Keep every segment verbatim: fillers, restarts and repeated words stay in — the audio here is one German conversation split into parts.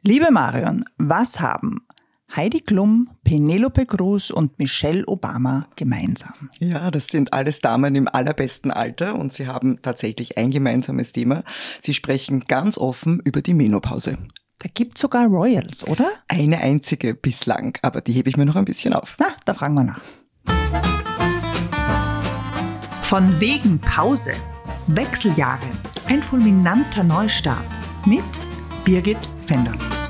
Liebe Marion, was haben Heidi Klum, Penelope Cruz und Michelle Obama gemeinsam? Ja, das sind alles Damen im allerbesten Alter und sie haben tatsächlich ein gemeinsames Thema. Sie sprechen ganz offen über die Menopause. Da gibt's sogar Royals, oder? Eine einzige bislang, aber die hebe ich mir noch ein bisschen auf. Na, da fragen wir nach. Von wegen Pause, Wechseljahre, ein fulminanter Neustart mit Birgit Fender.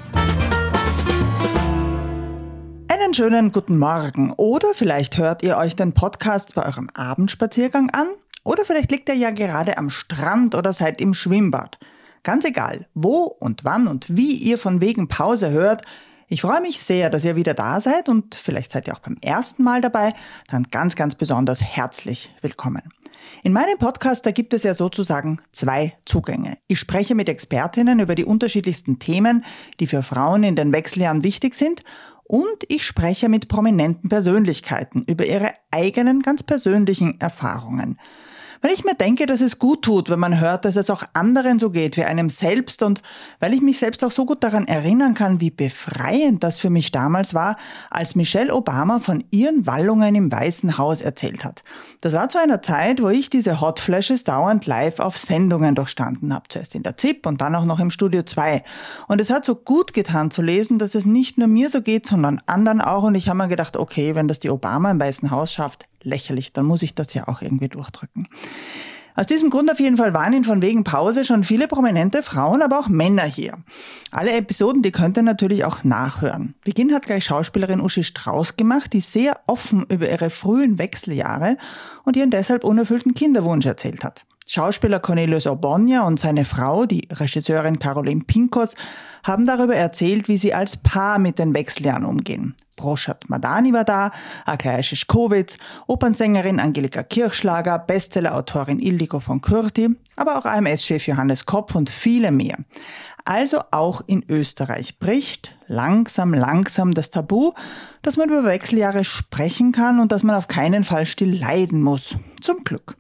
Einen schönen guten Morgen oder vielleicht hört ihr euch den Podcast bei eurem Abendspaziergang an oder vielleicht liegt ihr ja gerade am Strand oder seid im Schwimmbad. Ganz egal, wo und wann und wie ihr von wegen Pause hört, ich freue mich sehr, dass ihr wieder da seid und vielleicht seid ihr auch beim ersten Mal dabei, dann ganz, ganz besonders herzlich willkommen. In meinem Podcast, da gibt es ja sozusagen zwei Zugänge. Ich spreche mit Expertinnen über die unterschiedlichsten Themen, die für Frauen in den Wechseljahren wichtig sind, und ich spreche mit prominenten Persönlichkeiten über ihre eigenen, ganz persönlichen Erfahrungen. Weil ich mir denke, dass es gut tut, wenn man hört, dass es auch anderen so geht wie einem selbst und weil ich mich selbst auch so gut daran erinnern kann, wie befreiend das für mich damals war, als Michelle Obama von ihren Wallungen im Weißen Haus erzählt hat. Das war zu einer Zeit, wo ich diese Hot Flashes dauernd live auf Sendungen durchstanden habe. Zuerst in der Z I P und dann auch noch im Studio zwei. Und es hat so gut getan zu lesen, dass es nicht nur mir so geht, sondern anderen auch. Und ich habe mir gedacht, okay, wenn das die Obama im Weißen Haus schafft, lächerlich, dann muss ich das ja auch irgendwie durchdrücken. Aus diesem Grund auf jeden Fall waren in von wegen Pause schon viele prominente Frauen, aber auch Männer hier. Alle Episoden, die könnt ihr natürlich auch nachhören. Beginn hat gleich Schauspielerin Uschi Strauß gemacht, die sehr offen über ihre frühen Wechseljahre und ihren deshalb unerfüllten Kinderwunsch erzählt hat. Schauspieler Cornelius Orbonja und seine Frau, die Regisseurin Caroline Pinkos, haben darüber erzählt, wie sie als Paar mit den Wechseljahren umgehen. Broshat Madani war da, Aglaja Szyszkowitz, Opernsängerin Angelika Kirchschlager, Bestsellerautorin Ildiko von Kürti, aber auch A M S-Chef Johannes Kopp und viele mehr. Also auch in Österreich bricht langsam, langsam das Tabu, dass man über Wechseljahre sprechen kann und dass man auf keinen Fall still leiden muss. Zum Glück.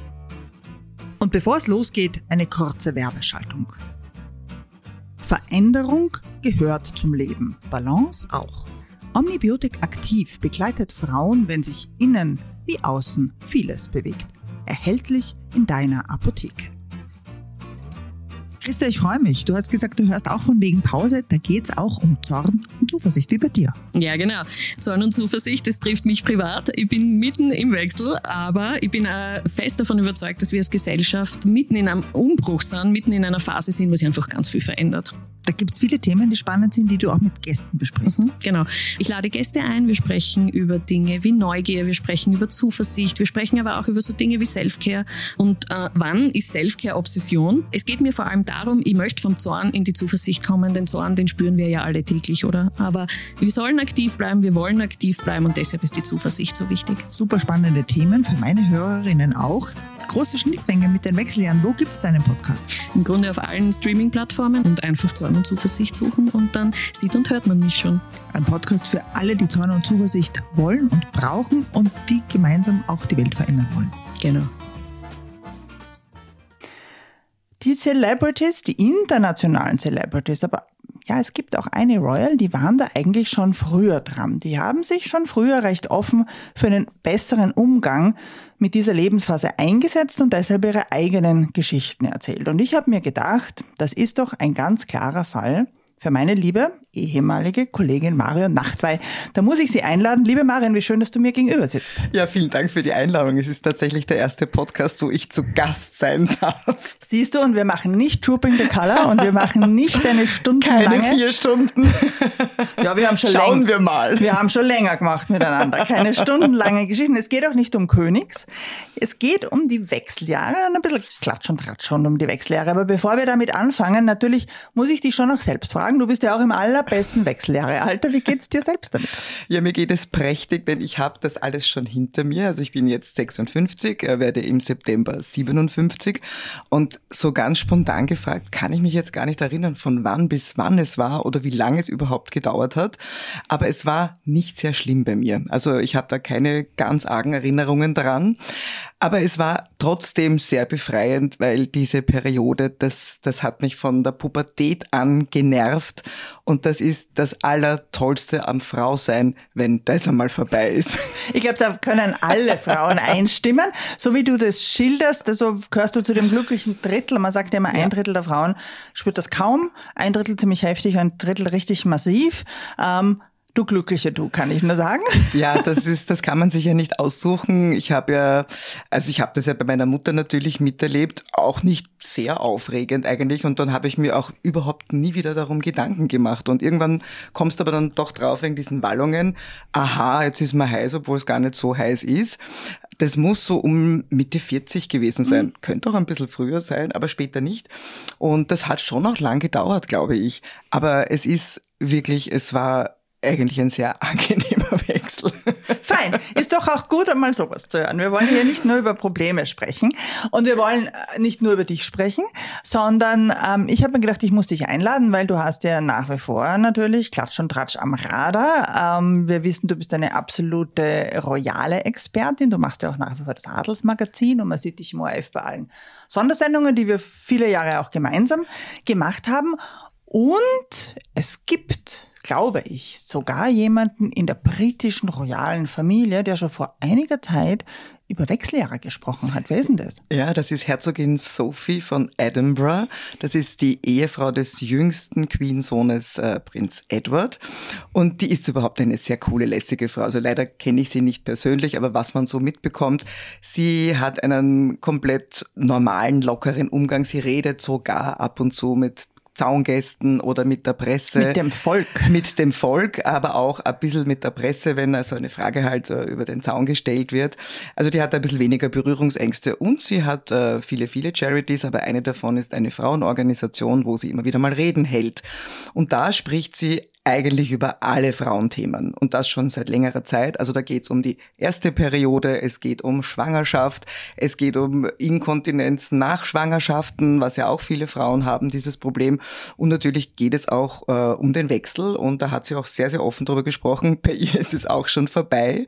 Und bevor es losgeht, eine kurze Werbeschaltung. Veränderung gehört zum Leben, Balance auch. Omnibiotik Aktiv begleitet Frauen, wenn sich innen wie außen vieles bewegt. Erhältlich in deiner Apotheke. Christa, ich freue mich. Du hast gesagt, du hörst auch von wegen Pause. Da geht es auch um Zorn und Zuversicht wie bei dir. Ja, genau. Zorn und Zuversicht, das trifft mich privat. Ich bin mitten im Wechsel, aber ich bin auch fest davon überzeugt, dass wir als Gesellschaft mitten in einem Umbruch sind, mitten in einer Phase sind, wo sich einfach ganz viel verändert. Da gibt es viele Themen, die spannend sind, die du auch mit Gästen besprichst. Mhm, genau. Ich lade Gäste ein, wir sprechen über Dinge wie Neugier, wir sprechen über Zuversicht, wir sprechen aber auch über so Dinge wie Selfcare. Und äh, wann ist Selfcare Obsession? Es geht mir vor allem darum, ich möchte vom Zorn in die Zuversicht kommen. Den Zorn, den spüren wir ja alle täglich, oder? Aber wir sollen aktiv bleiben, wir wollen aktiv bleiben und deshalb ist die Zuversicht so wichtig. Super spannende Themen, für meine Hörerinnen auch. Große Schnittmenge mit den Wechseljahren. Wo gibt es deinen Podcast? Im Grunde auf allen Streaming-Plattformen und einfach Zorn und Zuversicht suchen und dann sieht und hört man mich schon. Ein Podcast für alle, die Zorn und Zuversicht wollen und brauchen und die gemeinsam auch die Welt verändern wollen. Genau. Die Celebrities, die internationalen Celebrities, aber ja, es gibt auch eine Royal, die waren da eigentlich schon früher dran. Die haben sich schon früher recht offen für einen besseren Umgang mit dieser Lebensphase eingesetzt und deshalb ihre eigenen Geschichten erzählt. Und ich habe mir gedacht, das ist doch ein ganz klarer Fall für meine liebe ehemalige Kollegin Marion Nachtwey. Da muss ich Sie einladen. Liebe Marion, wie schön, dass du mir gegenüber sitzt. Ja, vielen Dank für die Einladung. Es ist tatsächlich der erste Podcast, wo ich zu Gast sein darf. Siehst du, und wir machen nicht Trooping the Color und wir machen nicht eine stundenlange... Keine vier Stunden. Ja, wir haben schon Schauen läng- wir mal. Wir haben schon länger gemacht miteinander. Keine stundenlange Geschichten. Es geht auch nicht um Königs. Es geht um die Wechseljahre und ein bisschen Klatsch und Tratsch schon um die Wechseljahre. Aber bevor wir damit anfangen, natürlich muss ich dich schon noch selbst fragen. Du bist ja auch im allerbesten Wechseljahrealter. Wie geht's dir selbst damit? Ja, mir geht es prächtig, denn ich habe das alles schon hinter mir. Also ich bin jetzt sechsundfünfzig, werde im September siebenundfünfzig und so ganz spontan gefragt, kann ich mich jetzt gar nicht erinnern, von wann bis wann es war oder wie lange es überhaupt gedauert hat. Aber es war nicht sehr schlimm bei mir. Also ich habe da keine ganz argen Erinnerungen dran. Aber es war trotzdem sehr befreiend, weil diese Periode, das, das hat mich von der Pubertät an genervt und das ist das Allertollste am Frausein, wenn das einmal vorbei ist. Ich glaube, da können alle Frauen einstimmen. So wie du das schilderst, also gehörst du zu dem glücklichen Drittel. Man sagt ja immer, ein Drittel der Frauen spürt das kaum, ein Drittel ziemlich heftig, ein Drittel richtig massiv. Ähm, Du Glückliche, du, kann ich nur sagen. Ja, das ist, das kann man sich ja nicht aussuchen. Ich habe ja, also ich habe das ja bei meiner Mutter natürlich miterlebt, auch nicht sehr aufregend eigentlich. Und dann habe ich mir auch überhaupt nie wieder darum Gedanken gemacht. Und irgendwann kommst du aber dann doch drauf wegen diesen Wallungen. Aha, jetzt ist man heiß, obwohl es gar nicht so heiß ist. Das muss so um Mitte vierzig gewesen sein. Mhm. Könnte auch ein bisschen früher sein, aber später nicht. Und das hat schon auch lang gedauert, glaube ich. Aber es ist wirklich, es war eigentlich ein sehr angenehmer Wechsel. Fein. Ist doch auch gut, einmal sowas zu hören. Wir wollen hier nicht nur über Probleme sprechen und wir wollen nicht nur über dich sprechen, sondern ähm, ich habe mir gedacht, ich muss dich einladen, weil du hast ja nach wie vor natürlich Klatsch und Tratsch am Radar. Ähm, wir wissen, du bist eine absolute royale Expertin. Du machst ja auch nach wie vor das Adelsmagazin und man sieht dich im O R F bei allen Sondersendungen, die wir viele Jahre auch gemeinsam gemacht haben. Und es gibt, glaube ich, sogar jemanden in der britischen royalen Familie, der schon vor einiger Zeit über Wechseljahre gesprochen hat. Wer ist denn das? Ja, das ist Herzogin Sophie von Edinburgh. Das ist die Ehefrau des jüngsten Queen-Sohnes äh, Prinz Edward. Und die ist überhaupt eine sehr coole, lässige Frau. Also leider kenne ich sie nicht persönlich, aber was man so mitbekommt, sie hat einen komplett normalen, lockeren Umgang. Sie redet sogar ab und zu mit Zaungästen oder mit der Presse. Mit dem Volk. Mit dem Volk, aber auch ein bisschen mit der Presse, wenn also eine Frage halt uh, über den Zaun gestellt wird. Also die hat ein bisschen weniger Berührungsängste und sie hat uh, viele, viele Charities, aber eine davon ist eine Frauenorganisation, wo sie immer wieder mal Reden hält. Und da spricht sie eigentlich über alle Frauenthemen und das schon seit längerer Zeit. Also da geht es um die erste Periode, es geht um Schwangerschaft, es geht um Inkontinenz nach Schwangerschaften, was ja auch viele Frauen haben, dieses Problem. Und natürlich geht es auch äh, um den Wechsel und da hat sie auch sehr, sehr offen drüber gesprochen. Bei ihr ist es auch schon vorbei,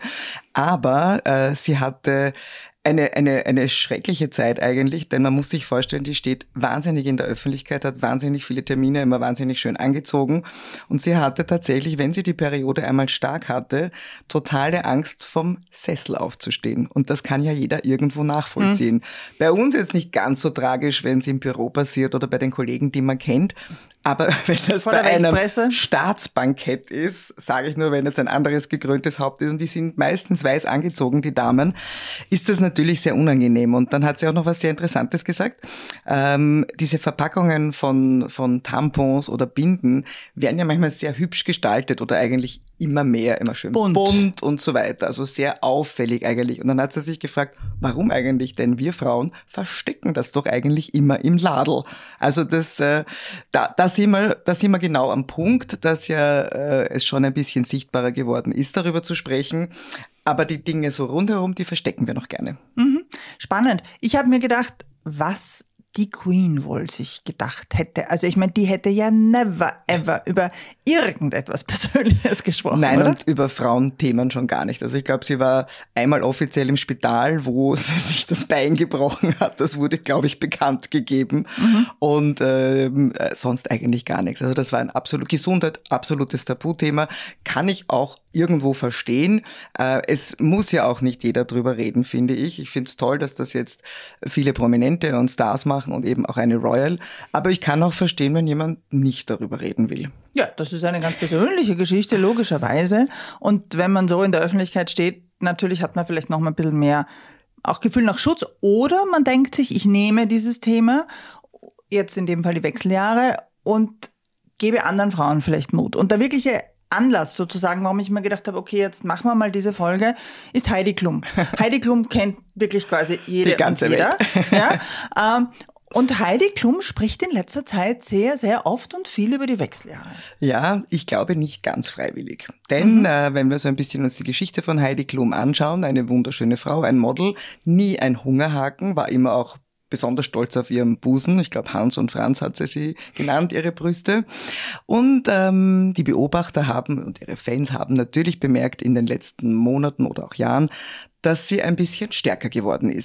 aber äh, sie hatte Eine, eine, eine schreckliche Zeit eigentlich, denn man muss sich vorstellen, die steht wahnsinnig in der Öffentlichkeit, hat wahnsinnig viele Termine, immer wahnsinnig schön angezogen und sie hatte tatsächlich, wenn sie die Periode einmal stark hatte, totale Angst vom Sessel aufzustehen und das kann ja jeder irgendwo nachvollziehen. Mhm. Bei uns jetzt nicht ganz so tragisch, wenn es im Büro passiert oder bei den Kollegen, die man kennt, aber wenn das bei einem Staatsbankett ist, sage ich nur, wenn es ein anderes gekröntes Haupt ist und die sind meistens weiß angezogen, die Damen, ist das natürlich sehr unangenehm. Und dann hat sie auch noch was sehr Interessantes gesagt. Ähm, diese Verpackungen von, von Tampons oder Binden werden ja manchmal sehr hübsch gestaltet oder eigentlich immer mehr, immer schön bunt, bunt und so weiter. Also sehr auffällig eigentlich. Und dann hat sie sich gefragt, warum eigentlich? Denn wir Frauen verstecken das doch eigentlich immer im Ladl. Also das, äh, da, da sind wir, da sind wir genau am Punkt, dass ja äh, es schon ein bisschen sichtbarer geworden ist, darüber zu sprechen. Aber die Dinge so rundherum, die verstecken wir noch gerne. Mhm. Spannend. Ich habe mir gedacht, was die Queen wohl sich gedacht hätte. Also ich meine, die hätte ja never, ever über irgendetwas Persönliches gesprochen, Nein, oder? Und über Frauenthemen schon gar nicht. Also ich glaube, sie war einmal offiziell im Spital, wo sie sich das Bein gebrochen hat. Das wurde, glaube ich, bekannt gegeben. Mhm. Und ähm, sonst eigentlich gar nichts. Also das war ein absolut Gesundheit, absolutes Tabuthema. Kann ich auch irgendwo verstehen. Äh, es muss ja auch nicht jeder drüber reden, finde ich. Ich finde es toll, dass das jetzt viele Prominente und Stars machen und eben auch eine Royal. Aber ich kann auch verstehen, wenn jemand nicht darüber reden will. Ja, das ist eine ganz persönliche Geschichte, logischerweise. Und wenn man so in der Öffentlichkeit steht, natürlich hat man vielleicht noch mal ein bisschen mehr auch Gefühl nach Schutz. Oder man denkt sich, ich nehme dieses Thema, jetzt in dem Fall die Wechseljahre, und gebe anderen Frauen vielleicht Mut. Und der wirkliche Anlass sozusagen, warum ich mir gedacht habe, okay, jetzt machen wir mal diese Folge, ist Heidi Klum. Heidi Klum kennt wirklich quasi jede Die ganze und jeder. Welt. Ja, ähm, und Heidi Klum spricht in letzter Zeit sehr, sehr oft und viel über die Wechseljahre. Ja, ich glaube nicht ganz freiwillig. Denn mhm. äh, wenn wir so ein bisschen uns die Geschichte von Heidi Klum anschauen, eine wunderschöne Frau, ein Model, nie ein Hungerhaken, war immer auch besonders stolz auf ihren Busen. Ich glaube, Hans und Franz hat sie sie genannt, ihre Brüste. Und ähm, die Beobachter haben und ihre Fans haben natürlich bemerkt in den letzten Monaten oder auch Jahren, dass sie ein bisschen stärker geworden ist.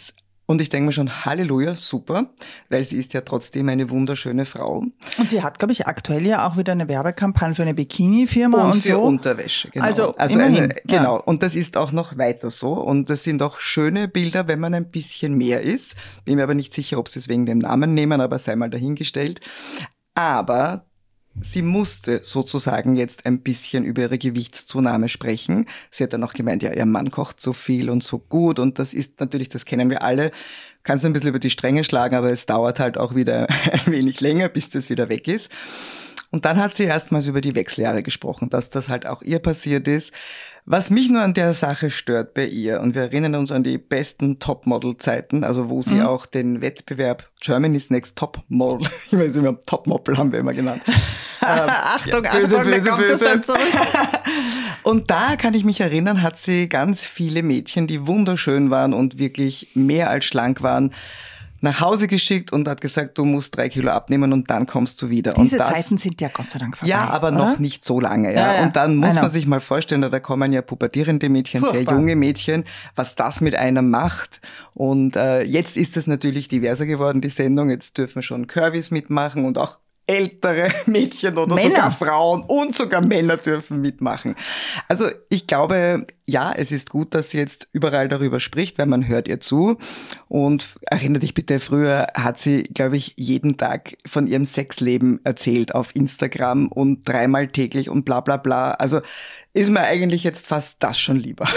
Und ich denke mir schon, Halleluja, super, weil sie ist ja trotzdem eine wunderschöne Frau. Und sie hat, glaube ich, aktuell ja auch wieder eine Werbekampagne für eine Bikini-Firma und, und für so. Unterwäsche, genau. Also, also immerhin, eine, genau. Ja. Und das ist auch noch weiter so. Und das sind auch schöne Bilder, wenn man ein bisschen mehr ist. Bin mir aber nicht sicher, ob sie es wegen dem Namen nehmen, aber sei mal dahingestellt. Aber sie musste sozusagen jetzt ein bisschen über ihre Gewichtszunahme sprechen. Sie hat dann auch gemeint, ja, ihr Mann kocht so viel und so gut und das ist natürlich, das kennen wir alle, kannst ein bisschen über die Stränge schlagen, aber es dauert halt auch wieder ein wenig länger, bis das wieder weg ist. Und dann hat sie erstmals über die Wechseljahre gesprochen, dass das halt auch ihr passiert ist. Was mich nur an der Sache stört bei ihr, und wir erinnern uns an die besten Topmodel-Zeiten, also wo sie mhm. auch den Wettbewerb Germany's Next Topmodel, ich weiß nicht mehr, Topmodel haben wir immer genannt. ähm, Achtung, ja, böse, Achtung, böse, da kommt böse. Es dann zurück. Und da kann ich mich erinnern, hat sie ganz viele Mädchen, die wunderschön waren und wirklich mehr als schlank waren, nach Hause geschickt und hat gesagt, du musst drei Kilo abnehmen und dann kommst du wieder. Diese und das, Zeiten sind ja Gott sei Dank vorbei. Ja, aber oder? noch nicht so lange. Ja. Ja, ja. Und dann muss man sich mal vorstellen, da kommen ja pubertierende Mädchen, Furchtbar. sehr junge Mädchen, was das mit einem macht. Und äh, jetzt ist es natürlich diverser geworden, die Sendung. Jetzt dürfen schon Curvys mitmachen und auch ältere Mädchen oder Männer. sogar Frauen und sogar Männer dürfen mitmachen. Also ich glaube, ja, es ist gut, dass sie jetzt überall darüber spricht, weil man hört ihr zu. Und erinnere dich bitte, früher hat sie, glaube ich, jeden Tag von ihrem Sexleben erzählt auf Instagram und dreimal täglich und bla bla bla. Also ist mir eigentlich jetzt fast das schon lieber.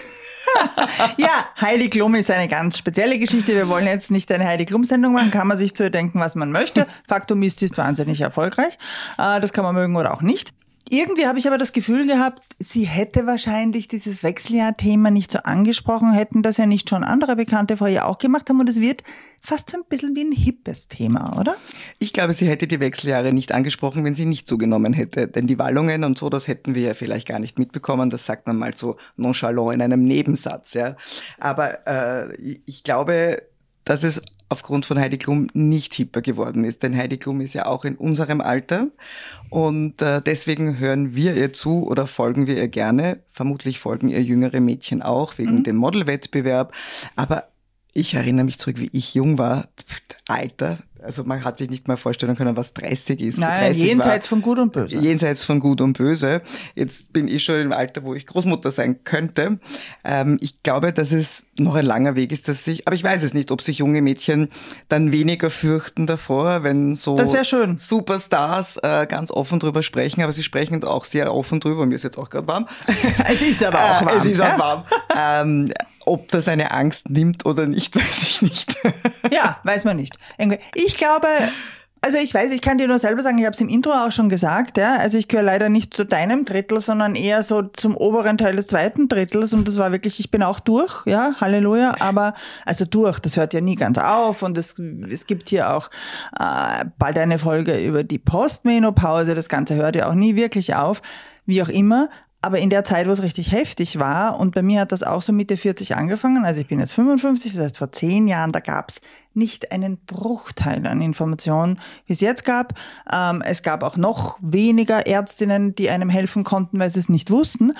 Ja, Heidi Klum ist eine ganz spezielle Geschichte. Wir wollen jetzt nicht eine Heidi Klum-Sendung machen, kann man sich zu ihr denken, was man möchte. Faktum ist, sie ist wahnsinnig erfolgreich. Das kann man mögen oder auch nicht. Irgendwie habe ich aber das Gefühl gehabt, sie hätte wahrscheinlich dieses Wechseljahr-Thema nicht so angesprochen, hätten das ja nicht schon andere Bekannte vor ihr auch gemacht haben und es wird fast so ein bisschen wie ein hippes Thema, oder? Ich glaube, sie hätte die Wechseljahre nicht angesprochen, wenn sie nicht zugenommen hätte. Denn die Wallungen und so, das hätten wir ja vielleicht gar nicht mitbekommen. Das sagt man mal so nonchalant in einem Nebensatz. Ja. Aber äh, ich glaube, dass es aufgrund von Heidi Klum nicht hipper geworden ist. Denn Heidi Klum ist ja auch in unserem Alter und äh, deswegen hören wir ihr zu oder folgen wir ihr gerne. Vermutlich folgen ihr jüngere Mädchen auch wegen mhm. dem Modelwettbewerb. Aber ich erinnere mich zurück, wie ich jung war. Alter, also man hat sich nicht mal vorstellen können, was dreißig ist. Nein, dreißig jenseits war, von Gut und Böse. Jenseits von Gut und Böse. Jetzt bin ich schon im Alter, wo ich Großmutter sein könnte. Ähm, ich glaube, dass es noch ein langer Weg ist, dass sich, aber ich weiß es nicht, ob sich junge Mädchen dann weniger fürchten davor, wenn so das wär schön. Superstars äh, ganz offen drüber sprechen, aber sie sprechen auch sehr offen drüber. Mir ist jetzt auch gerade warm. Es ist aber auch warm. Äh, es ist ja? auch warm. ähm, Ob das eine Angst nimmt oder nicht, weiß ich nicht. Ja, weiß man nicht. Ich glaube, also ich weiß, ich kann dir nur selber sagen, ich habe es im Intro auch schon gesagt, ja, also ich gehöre leider nicht zu deinem Drittel, sondern eher so zum oberen Teil des zweiten Drittels und das war wirklich, ich bin auch durch, ja, Halleluja, aber also durch, das hört ja nie ganz auf und es, es gibt hier auch äh, bald eine Folge über die Postmenopause, das Ganze hört ja auch nie wirklich auf, wie auch immer. Aber in der Zeit, wo es richtig heftig war, und bei mir hat das auch so Mitte vierzig angefangen, also ich bin jetzt fünfundfünfzig, das heißt vor zehn Jahren, da gab es nicht einen Bruchteil an Informationen, wie es jetzt gab. Ähm, es gab auch noch weniger Ärztinnen, die einem helfen konnten, weil sie es nicht wussten.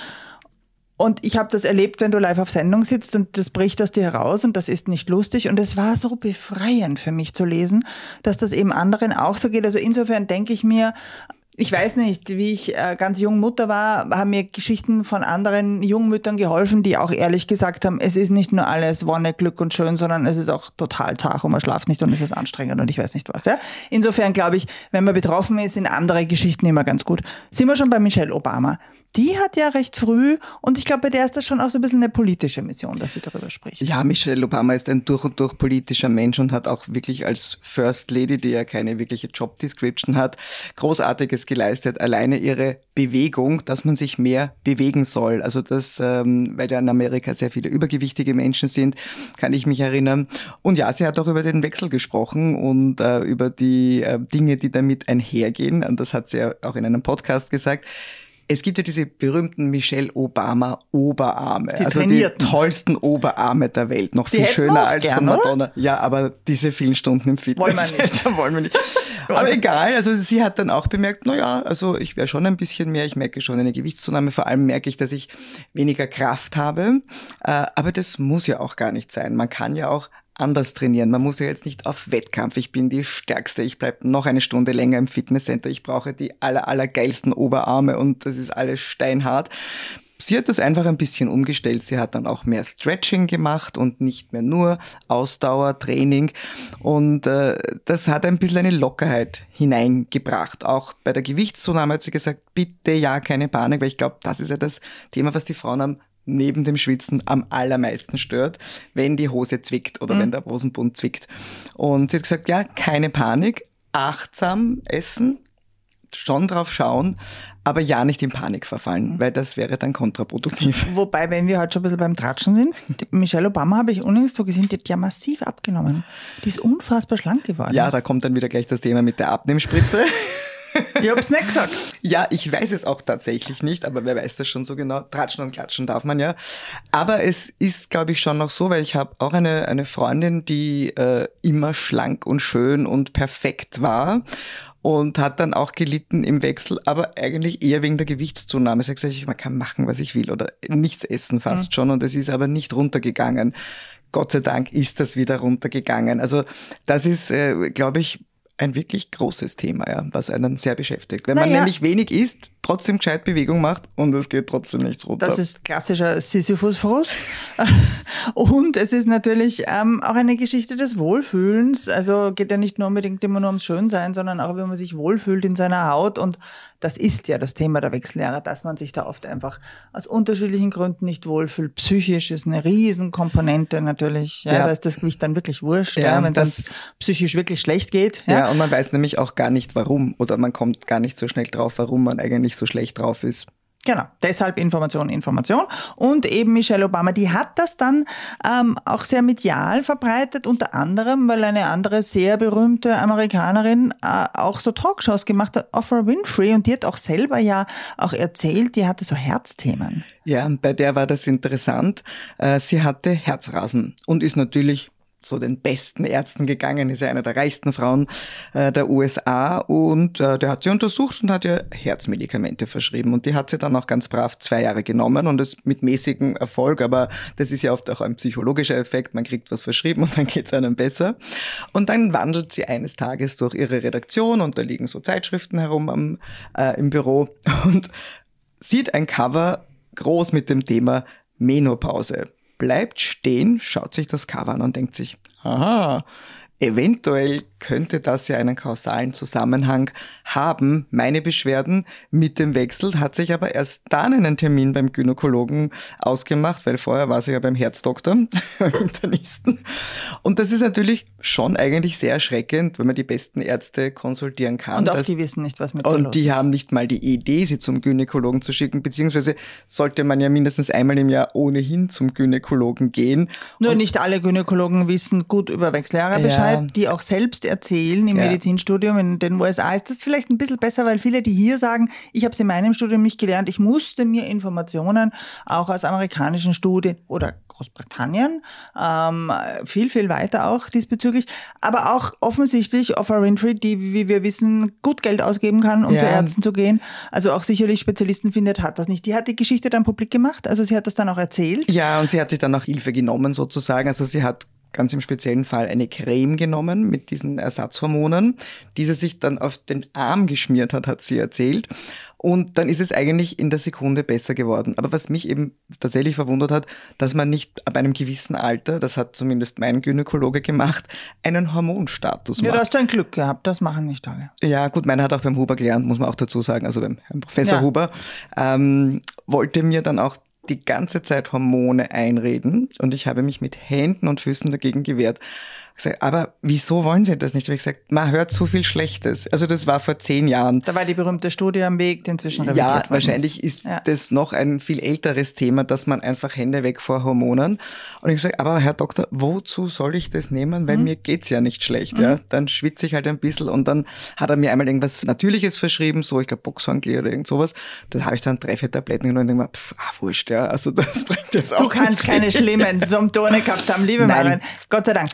Und ich habe das erlebt, wenn du live auf Sendung sitzt und das bricht aus dir heraus und das ist nicht lustig. Und es war so befreiend für mich zu lesen, dass das eben anderen auch so geht. Also insofern denke ich mir, ich weiß nicht, wie ich äh, ganz jung Mutter war, haben mir Geschichten von anderen Jungmüttern geholfen, die auch ehrlich gesagt haben, es ist nicht nur alles Wonne, Glück und schön, sondern es ist auch total zart und man schlaft nicht und es ist anstrengend und ich weiß nicht was. Ja? Insofern glaube ich, wenn man betroffen ist, sind andere Geschichten immer ganz gut. Sind wir schon bei Michelle Obama? Die hat ja recht früh, und ich glaube, bei der ist das schon auch so ein bisschen eine politische Mission, dass sie darüber spricht. Ja, Michelle Obama ist ein durch und durch politischer Mensch und hat auch wirklich als First Lady, die ja keine wirkliche Job Description hat, Großartiges geleistet. Alleine ihre Bewegung, dass man sich mehr bewegen soll. Also das, ähm, weil ja in Amerika sehr viele übergewichtige Menschen sind, kann ich mich erinnern. Und ja, sie hat auch über den Wechsel gesprochen und äh, über die äh, Dinge, die damit einhergehen. Und das hat sie ja auch in einem Podcast gesagt. Es gibt ja diese berühmten Michelle Obama Oberarme, die also trainierten. Die tollsten Oberarme der Welt, noch die viel schöner als gern, von Madonna. Oder? Ja, aber diese vielen Stunden im Fitness, wollen wir nicht. da wollen wir nicht. Aber egal, also sie hat dann auch bemerkt, na ja, also ich wäre schon ein bisschen mehr, ich merke schon eine Gewichtszunahme, vor allem merke ich, dass ich weniger Kraft habe, aber das muss ja auch gar nicht sein. Man kann ja auch anders trainieren. Man muss ja jetzt nicht auf Wettkampf. Ich bin die Stärkste. Ich bleibe noch eine Stunde länger im Fitnesscenter. Ich brauche die aller, aller geilsten Oberarme und das ist alles steinhart. Sie hat das einfach ein bisschen umgestellt. Sie hat dann auch mehr Stretching gemacht und nicht mehr nur Ausdauertraining. Und äh, das hat ein bisschen eine Lockerheit hineingebracht. Auch bei der Gewichtszunahme hat sie gesagt, bitte ja, keine Panik, weil ich glaube, das ist ja das Thema, was die Frauen am neben dem Schwitzen am allermeisten stört, wenn die Hose zwickt oder mhm. wenn der Hosenbund zwickt. Und sie hat gesagt, ja, keine Panik, achtsam essen, schon drauf schauen, aber ja nicht in Panik verfallen, weil das wäre dann kontraproduktiv. Wobei, wenn wir heute schon ein bisschen beim Tratschen sind, Michelle Obama habe ich unlängst so gesehen, die hat ja massiv abgenommen. Die ist unfassbar schlank geworden. Ja, da kommt dann wieder gleich das Thema mit der Abnehmspritze. Ich hab's nicht gesagt. Ja, ich weiß es auch tatsächlich nicht, aber wer weiß das schon so genau? Tratschen und klatschen darf man ja. Aber es ist, glaube ich, schon noch so, weil ich habe auch eine eine Freundin, die äh, immer schlank und schön und perfekt war und hat dann auch gelitten im Wechsel, aber eigentlich eher wegen der Gewichtszunahme. Sie hat gesagt, man kann machen, was ich will oder nichts essen fast mhm. schon und es ist aber nicht runtergegangen. Gott sei Dank ist das wieder runtergegangen. Also das ist, äh, glaube ich, ein wirklich großes Thema, ja, was einen sehr beschäftigt. Wenn man naja. nämlich wenig isst, trotzdem gescheit Bewegung macht und es geht trotzdem nichts runter. Das ist klassischer Sisyphus-Frust. Und es ist natürlich ähm, auch eine Geschichte des Wohlfühlens. Also geht ja nicht nur unbedingt immer nur ums Schönsein, sondern auch, wenn man sich wohlfühlt in seiner Haut. Und das ist ja das Thema der Wechseljahre, dass man sich da oft einfach aus unterschiedlichen Gründen nicht wohlfühlt. Psychisch ist eine Riesenkomponente natürlich. Ja, ja. Da ist das Gewicht dann wirklich wurscht, ja, ja, wenn es psychisch wirklich schlecht geht. Ja. ja, und man weiß nämlich auch gar nicht, warum. Oder man kommt gar nicht so schnell drauf, warum man eigentlich so schlecht drauf ist. Genau, deshalb Information, Information. Und eben Michelle Obama, die hat das dann ähm, auch sehr medial verbreitet, unter anderem, weil eine andere sehr berühmte Amerikanerin äh, auch so Talkshows gemacht hat, Oprah Winfrey, und die hat auch selber ja auch erzählt, die hatte so Herzthemen. Ja, bei der war das interessant. Äh, sie hatte Herzrasen und ist natürlich so den besten Ärzten gegangen, ist ja eine der reichsten Frauen äh, der U S A und äh, der hat sie untersucht und hat ihr Herzmedikamente verschrieben und die hat sie dann auch ganz brav zwei Jahre genommen und das mit mäßigem Erfolg, aber das ist ja oft auch ein psychologischer Effekt, man kriegt was verschrieben und dann geht's einem besser und dann wandelt sie eines Tages durch ihre Redaktion und da liegen so Zeitschriften herum am, äh, im Büro und sieht ein Cover groß mit dem Thema Menopause. Bleibt stehen, schaut sich das Cover an und denkt sich, aha, eventuell könnte das ja einen kausalen Zusammenhang haben. Meine Beschwerden mit dem Wechsel, hat sich aber erst dann einen Termin beim Gynäkologen ausgemacht, weil vorher war sie ja beim Herzdoktor, beim Internisten. Und das ist natürlich schon eigentlich sehr erschreckend, wenn man die besten Ärzte konsultieren kann. Und auch dass, die wissen nicht, was mit der Und los die ist. haben nicht mal die Idee, sie zum Gynäkologen zu schicken, beziehungsweise sollte man ja mindestens einmal im Jahr ohnehin zum Gynäkologen gehen. Nur und nicht alle Gynäkologen wissen gut über Wechseljahre Bescheid, ja. die auch selbst erzählen im ja. Medizinstudium in den U S A. Ist das vielleicht ein bisschen besser, weil viele, die hier sagen, ich habe es in meinem Studium nicht gelernt, ich musste mir Informationen auch aus amerikanischen Studien oder Großbritannien, ähm, viel, viel weiter auch diesbezüglich, aber auch offensichtlich Oprah Winfrey, die, wie wir wissen, gut Geld ausgeben kann, um ja. zu Ärzten zu gehen, also auch sicherlich Spezialisten findet, hat das nicht. Die hat die Geschichte dann publik gemacht, also sie hat das dann auch erzählt. Ja, und sie hat sich dann auch Hilfe genommen sozusagen, also sie hat ganz im speziellen Fall eine Creme genommen mit diesen Ersatzhormonen, die sie sich dann auf den Arm geschmiert hat, hat sie erzählt. Und dann ist es eigentlich in der Sekunde besser geworden. Aber was mich eben tatsächlich verwundert hat, dass man nicht ab einem gewissen Alter, das hat zumindest mein Gynäkologe gemacht, einen Hormonstatus macht. Ja, da hast du ein Glück gehabt, das machen nicht alle. Ja gut, meiner hat auch beim Huber gelernt, muss man auch dazu sagen, also beim Herrn Professor ja. Huber, ähm, wollte mir dann auch die ganze Zeit Hormone einreden und ich habe mich mit Händen und Füßen dagegen gewehrt. Aber wieso wollen Sie das nicht? Ich habe gesagt, man hört so viel Schlechtes. Also das war vor zehn Jahren. Da war die berühmte Studie am Weg, die inzwischen revidiert worden ist. Ja, wahrscheinlich ist ja. das noch ein viel älteres Thema, dass man einfach Hände weg vor Hormonen. Und ich habe gesagt, aber Herr Doktor, wozu soll ich das nehmen? Weil mhm. mir geht's ja nicht schlecht. Mhm. Ja, dann schwitze ich halt ein bisschen und dann hat er mir einmal irgendwas Natürliches verschrieben, so ich glaube Boxhornklee oder irgend sowas. Da habe ich dann drei, vier Tabletten genommen und denke mir, pff, ah, wurscht, ja, also das bringt jetzt auch Du kannst keine schlimmen Symptome gehabt haben, liebe Maren. Gott sei Dank. Gott sei Dank.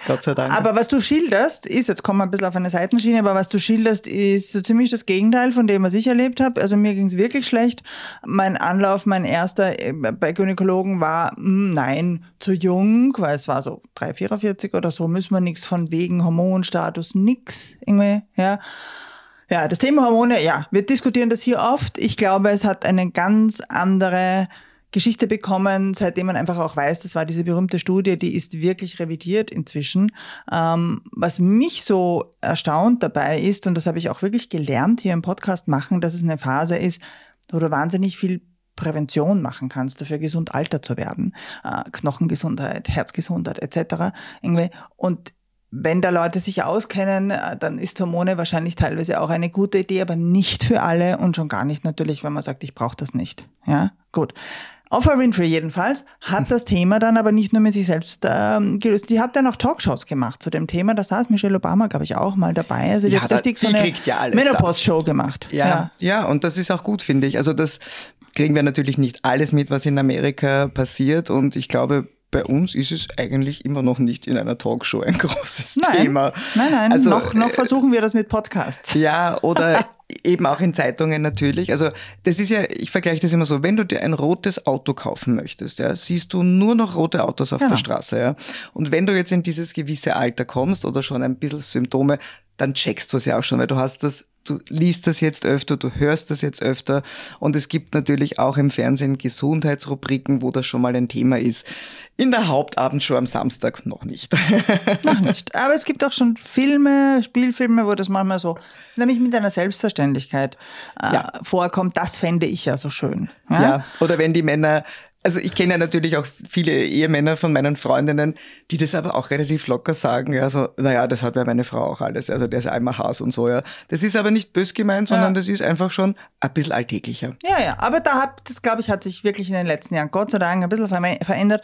danke. Aber was du schilderst, ist, jetzt kommen wir ein bisschen auf eine Seitenschiene, aber was du schilderst, ist so ziemlich das Gegenteil von dem, was ich erlebt habe. Also mir ging es wirklich schlecht. Mein Anlauf, mein erster bei Gynäkologen war, mh, nein, zu jung, weil es war so drei, vierundvierzig oder so, müssen wir nichts von wegen Hormonstatus, nix irgendwie, ja. Ja, das Thema Hormone, ja, wir diskutieren das hier oft. Ich glaube, es hat eine ganz andere Geschichte bekommen, seitdem man einfach auch weiß, das war diese berühmte Studie, die ist wirklich revidiert inzwischen. Ähm, was mich so erstaunt dabei ist, und das habe ich auch wirklich gelernt hier im Podcast machen, dass es eine Phase ist, wo du wahnsinnig viel Prävention machen kannst, dafür gesund alter zu werden. Äh, Knochengesundheit, Herzgesundheit et cetera. Irgendwie. Und wenn da Leute sich auskennen, dann ist Hormone wahrscheinlich teilweise auch eine gute Idee, aber nicht für alle und schon gar nicht natürlich, wenn man sagt, ich brauche das nicht. Ja, gut. Oprah Winfrey jedenfalls hat das Thema dann aber nicht nur mit sich selbst ähm, gelöst. Die hat dann auch Talkshows gemacht zu dem Thema. Da saß Michelle Obama, glaube ich, auch mal dabei. Also die ja, hat richtig so eine ja Menopause-Show gemacht. Ja, ja, ja, und das ist auch gut, finde ich. Also das kriegen wir natürlich nicht alles mit, was in Amerika passiert. Und ich glaube, bei uns ist es eigentlich immer noch nicht in einer Talkshow ein großes nein, Thema. Nein, nein, also, noch, noch versuchen wir das mit Podcasts. Ja, oder eben auch in Zeitungen natürlich. Also das ist ja, ich vergleiche das immer so, wenn du dir ein rotes Auto kaufen möchtest, ja, siehst du nur noch rote Autos auf genau. der Straße. Ja. Und wenn du jetzt in dieses gewisse Alter kommst oder schon ein bisschen Symptome, dann checkst du es ja auch schon, weil du hast das, du liest das jetzt öfter, du hörst das jetzt öfter und es gibt natürlich auch im Fernsehen Gesundheitsrubriken, wo das schon mal ein Thema ist. In der Hauptabendshow am Samstag noch nicht. Noch nicht. Aber es gibt auch schon Filme, Spielfilme, wo das manchmal so, nämlich mit einer Selbstverständlichkeit äh, ja. vorkommt. Das fände ich ja so schön. Ja, ja. Oder wenn die Männer... Also ich kenne ja natürlich auch viele Ehemänner von meinen Freundinnen, die das aber auch relativ locker sagen, ja, so, naja, das hat ja meine Frau auch alles, also der ist einmal Hass und so, ja. Das ist aber nicht bös gemeint, sondern ja. das ist einfach schon ein bisschen alltäglicher. Ja, ja, aber da hat, das glaube ich, hat sich wirklich in den letzten Jahren Gott sei Dank ein bisschen verändert,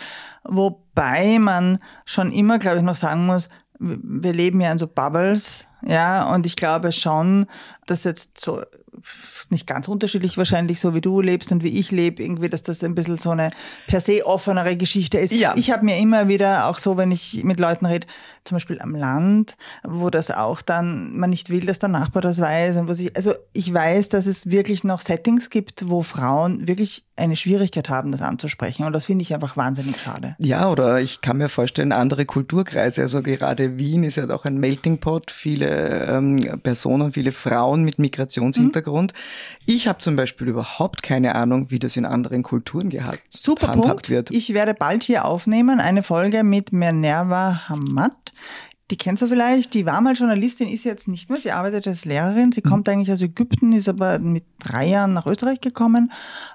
wobei man schon immer, glaube ich, noch sagen muss, wir leben ja in so Bubbles, ja, und ich glaube schon, dass jetzt so nicht ganz unterschiedlich wahrscheinlich, so wie du lebst und wie ich lebe, irgendwie, dass das ein bisschen so eine per se offenere Geschichte ist. Ja. Ich habe mir immer wieder, auch so, wenn ich mit Leuten rede, zum Beispiel am Land, wo das auch dann, man nicht will, dass der Nachbar das weiß. Und wo sich, also ich weiß, dass es wirklich noch Settings gibt, wo Frauen wirklich eine Schwierigkeit haben, das anzusprechen. Und das finde ich einfach wahnsinnig schade. Ja, oder ich kann mir vorstellen, andere Kulturkreise, also gerade Wien ist ja auch ein Melting Pot, viele ähm, Personen, viele Frauen mit Migrationshintergrund. Mhm. Ich habe zum Beispiel überhaupt keine Ahnung, wie das in anderen Kulturen gehabt Super Punkt. wird. Ich werde bald hier aufnehmen, eine Folge mit Minerva Hamad. Die kennst du vielleicht, die war mal Journalistin, ist jetzt nicht mehr, sie arbeitet als Lehrerin, sie kommt eigentlich aus Ägypten, ist aber mit drei Jahren nach Österreich gekommen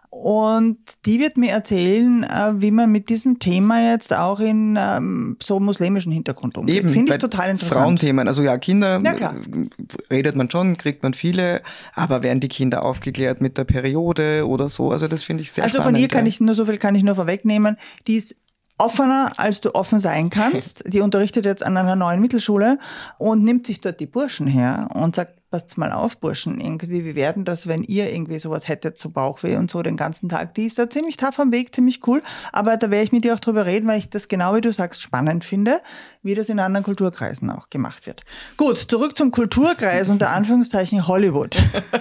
und die wird mir erzählen, wie man mit diesem Thema jetzt auch in ähm, so muslimischen Hintergrund umgeht. Eben, finde ich total interessant. Frauenthemen, also ja, Kinder ja, redet man schon, kriegt man viele, aber werden die Kinder aufgeklärt mit der Periode oder so, also das finde ich sehr also spannend. Also von ihr kann ja. ich nur so viel kann ich nur vorwegnehmen, die ist offener, als du offen sein kannst. Die unterrichtet jetzt an einer neuen Mittelschule und nimmt sich dort die Burschen her und sagt, passt mal auf, Burschen, irgendwie, wie werden das, wenn ihr irgendwie sowas hättet, so Bauchweh und so den ganzen Tag. Die ist da ziemlich tough am Weg, ziemlich cool, aber da werde ich mit dir auch drüber reden, weil ich das genau, wie du sagst, spannend finde, wie das in anderen Kulturkreisen auch gemacht wird. Gut, zurück zum Kulturkreis unter Anführungszeichen Hollywood.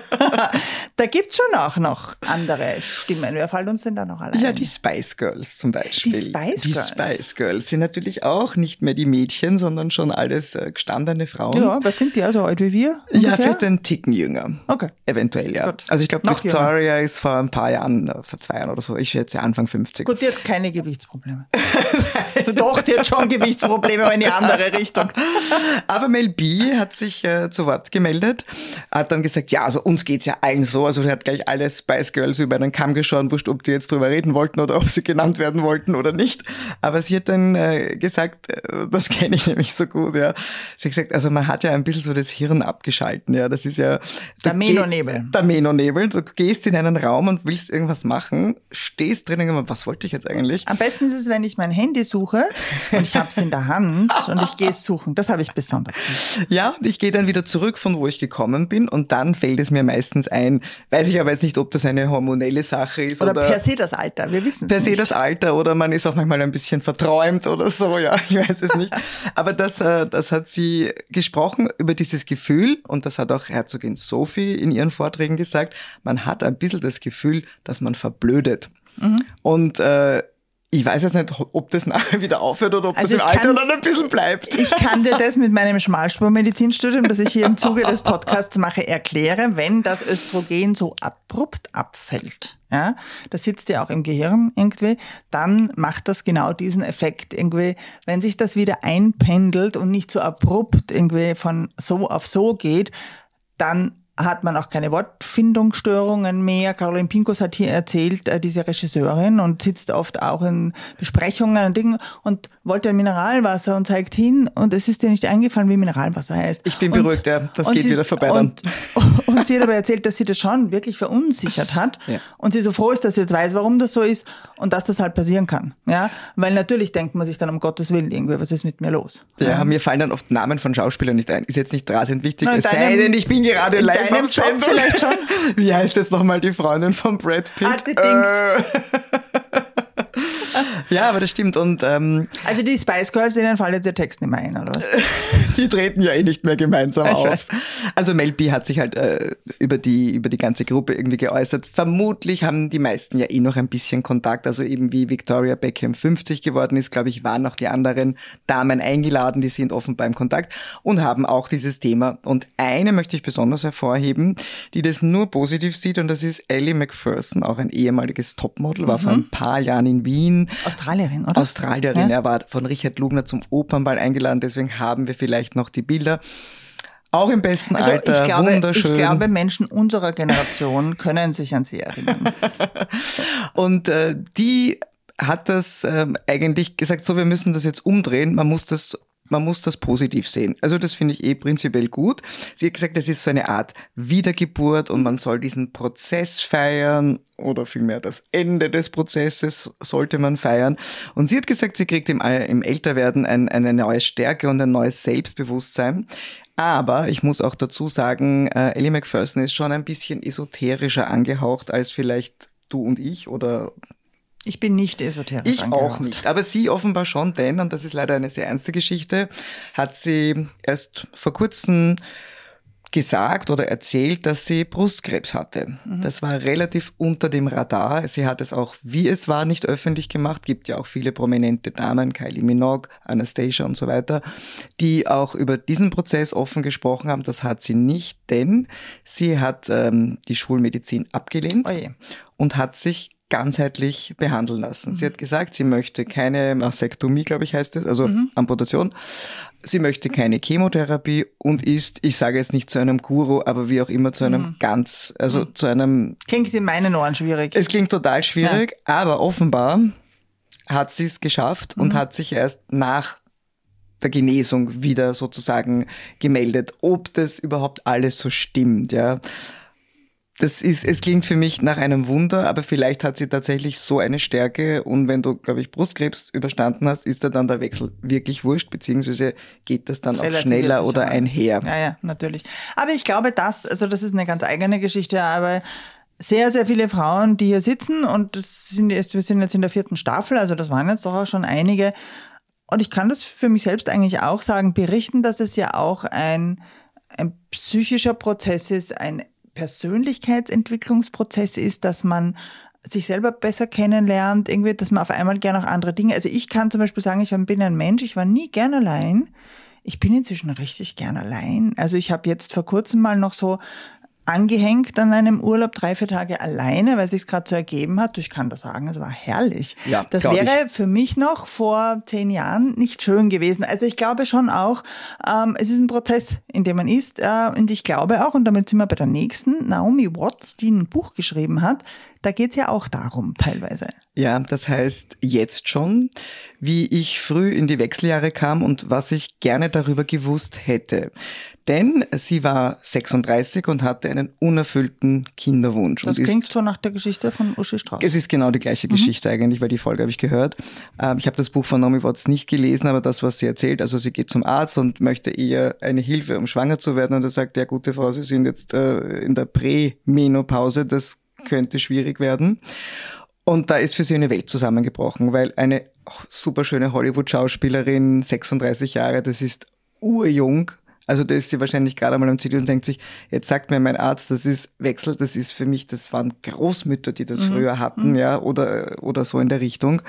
Da gibt's schon auch noch andere Stimmen. Wer fällt uns denn da noch alle ein? Ja, die Spice Girls zum Beispiel. Die Spice Die Girls? Spice Girls sind natürlich auch nicht mehr die Mädchen, sondern schon alles äh, gestandene Frauen. Ja, was sind die, also alt wie wir? Ja, vielleicht ein Ticken jünger. Okay. Eventuell, ja. Gut. Also ich glaube, Noch Victoria jünger. ist vor ein paar Jahren, vor zwei Jahren oder so, ich schätze Anfang fünfzig. Gut, die hat keine Gewichtsprobleme. Also doch, die hat schon Gewichtsprobleme, aber in die andere Richtung. Aber Mel B hat sich äh, zu Wort gemeldet, hat dann gesagt, ja, also uns geht's ja allen so, also er hat gleich alle Spice Girls über einen Kamm geschoren, wurscht, ob die jetzt drüber reden wollten oder ob sie genannt werden wollten oder nicht. Aber sie hat dann äh, gesagt, äh, das kenne ich nämlich so gut, ja. Sie hat gesagt, also man hat ja ein bisschen so das Hirn abgeschalten ausschalten. Ja, das ist ja der Menonebel. Der Menonebel. Du gehst in einen Raum und willst irgendwas machen, stehst drin und denkst, was wollte ich jetzt eigentlich? Am besten ist es, wenn ich mein Handy suche und ich habe es in der Hand und ich gehe es suchen. Das habe ich besonders gut. Ja, und ich gehe dann wieder zurück, von wo ich gekommen bin, und dann fällt es mir meistens ein, weiß ich aber jetzt nicht, ob das eine hormonelle Sache ist. Oder, oder per se das Alter, wir wissen es nicht. Per se das Alter, oder man ist auch manchmal ein bisschen verträumt oder so, ja, ich weiß es nicht. Aber das, das hat sie gesprochen über dieses Gefühl, und das hat auch Herzogin Sophie in ihren Vorträgen gesagt, man hat ein bisschen das Gefühl, dass man verblödet. Mhm. Und äh, ich weiß jetzt nicht, ob das nachher wieder aufhört oder ob also das im Alter dann ein bisschen bleibt. Ich kann dir das mit meinem Schmalspurmedizinstudium, das ich hier im Zuge des Podcasts mache, erklären, wenn das Östrogen so abrupt abfällt. Ja, das sitzt ja auch im Gehirn irgendwie, dann macht das genau diesen Effekt irgendwie, wenn sich das wieder einpendelt und nicht so abrupt irgendwie von so auf so geht, dann hat man auch keine Wortfindungsstörungen mehr. Caroline Pincus hat hier erzählt, äh, diese Regisseurin, und sitzt oft auch in Besprechungen und Dingen und wollte ein Mineralwasser und zeigt hin, und es ist ihr nicht eingefallen, wie Mineralwasser heißt. Ich bin beruhigt, ja, das geht wieder vorbei dann. Und, und sie hat aber erzählt, dass sie das schon wirklich verunsichert hat, ja. Und sie so froh ist, dass sie jetzt weiß, warum das so ist und dass das halt passieren kann. Ja, weil natürlich denkt man sich dann, um Gottes Willen, irgendwie, was ist mit mir los? Ja, ja. Mir fallen dann oft Namen von Schauspielern nicht ein. Ist jetzt nicht rasend wichtig, es sei denn, ich bin gerade live deinem Job vielleicht schon. Wie heißt jetzt nochmal die Freundin von Brad Pitt? Alte Dings. Äh. Ja, aber das stimmt. Und ähm, also die Spice Girls, denen fällt jetzt der Text nicht mehr ein, oder was? Die treten ja eh nicht mehr gemeinsam ich auf. Weiß. Also Mel B hat sich halt äh, über die über die ganze Gruppe irgendwie geäußert. Vermutlich haben die meisten ja eh noch ein bisschen Kontakt. Also eben wie Victoria Beckham fünfzig geworden ist, glaube ich, waren noch die anderen Damen eingeladen, die sind offenbar im Kontakt und haben auch dieses Thema. Und eine möchte ich besonders hervorheben, die das nur positiv sieht, und das ist Ellie Macpherson, auch ein ehemaliges Topmodel, war mhm. vor ein paar Jahren in Wien. Australierin, oder? Australierin, ja. Er war von Richard Lugner zum Opernball eingeladen, deswegen haben wir vielleicht noch die Bilder. Auch im besten also Alter, ich glaube, wunderschön. Ich glaube, Menschen unserer Generation können sich an sie erinnern. Und äh, die hat das ähm, eigentlich gesagt, so, wir müssen das jetzt umdrehen, man muss das Man muss das positiv sehen. Also das finde ich eh prinzipiell gut. Sie hat gesagt, das ist so eine Art Wiedergeburt und man soll diesen Prozess feiern, oder vielmehr das Ende des Prozesses sollte man feiern. Und sie hat gesagt, sie kriegt im, im Älterwerden ein, eine neue Stärke und ein neues Selbstbewusstsein. Aber ich muss auch dazu sagen, äh, Ellie Macpherson ist schon ein bisschen esoterischer angehaucht als vielleicht du und ich, oder... Ich bin nicht esoterisch Ich angehaucht. auch nicht, aber sie offenbar schon, denn, und das ist leider eine sehr ernste Geschichte, hat sie erst vor kurzem gesagt oder erzählt, dass sie Brustkrebs hatte. Mhm. Das war relativ unter dem Radar. Sie hat es auch, wie es war, nicht öffentlich gemacht. Gibt ja auch viele prominente Damen, Kylie Minogue, Anastasia und so weiter, die auch über diesen Prozess offen gesprochen haben. Das hat sie nicht, denn sie hat ähm, die Schulmedizin abgelehnt Oje. und hat sich ganzheitlich behandeln lassen. Mhm. Sie hat gesagt, sie möchte keine Mastektomie, glaube ich, heißt es, also mhm. Amputation. Sie möchte keine Chemotherapie und ist, ich sage jetzt nicht zu einem Guru, aber wie auch immer zu einem mhm. ganz, also mhm. zu einem... Klingt in meinen Ohren schwierig. Es klingt total schwierig, ja. Aber offenbar hat sie es geschafft mhm. und hat sich erst nach der Genesung wieder sozusagen gemeldet, ob das überhaupt alles so stimmt, ja. Das ist, es klingt für mich nach einem Wunder, aber vielleicht hat sie tatsächlich so eine Stärke, und wenn du, glaube ich, Brustkrebs überstanden hast, ist da dann der Wechsel wirklich wurscht, beziehungsweise geht das dann auch schneller oder einher. Ja, ja, natürlich. Aber ich glaube, das, also das ist eine ganz eigene Geschichte, aber sehr, sehr viele Frauen, die hier sitzen, und das sind jetzt, wir sind jetzt in der vierten Staffel, also das waren jetzt doch auch schon einige, und ich kann das für mich selbst eigentlich auch sagen, berichten, dass es ja auch ein, ein psychischer Prozess ist, ein Persönlichkeitsentwicklungsprozess ist, dass man sich selber besser kennenlernt, irgendwie, dass man auf einmal gerne auch andere Dinge, also ich kann zum Beispiel sagen, ich bin ein Mensch, ich war nie gern allein, ich bin inzwischen richtig gern allein, also ich habe jetzt vor kurzem mal noch so angehängt an einem Urlaub, drei, vier Tage alleine, weil es sich gerade so ergeben hat. Ich kann das sagen, es war herrlich. Ja, das wäre ich. für mich noch vor zehn Jahren nicht schön gewesen. Also ich glaube schon auch, ähm, es ist ein Prozess, in dem man ist. Äh, und ich glaube auch, und damit sind wir bei der nächsten, Naomi Watts, die ein Buch geschrieben hat, da geht's ja auch darum, teilweise. Ja, das heißt jetzt schon, wie ich früh in die Wechseljahre kam und was ich gerne darüber gewusst hätte. Denn sie war sechsunddreißig und hatte einen unerfüllten Kinderwunsch. Das und klingt ist, so nach der Geschichte von Uschi Strauß. Es ist genau die gleiche mhm. Geschichte eigentlich, weil die Folge habe ich gehört. Ich habe das Buch von Naomi Watts nicht gelesen, aber das, was sie erzählt, also sie geht zum Arzt und möchte eher eine Hilfe, um schwanger zu werden. Und er sagt, ja, gute Frau, Sie sind jetzt in der Prämenopause, das könnte schwierig werden. Und da ist für sie eine Welt zusammengebrochen, weil eine super schöne Hollywood-Schauspielerin, sechsunddreißig Jahre, das ist urjung. Also da ist sie wahrscheinlich gerade einmal am Ziel und denkt sich, jetzt sagt mir mein Arzt, das ist Wechsel, das ist für mich, das waren Großmütter, die das mhm. früher hatten, mhm. ja, oder oder so in der Richtung.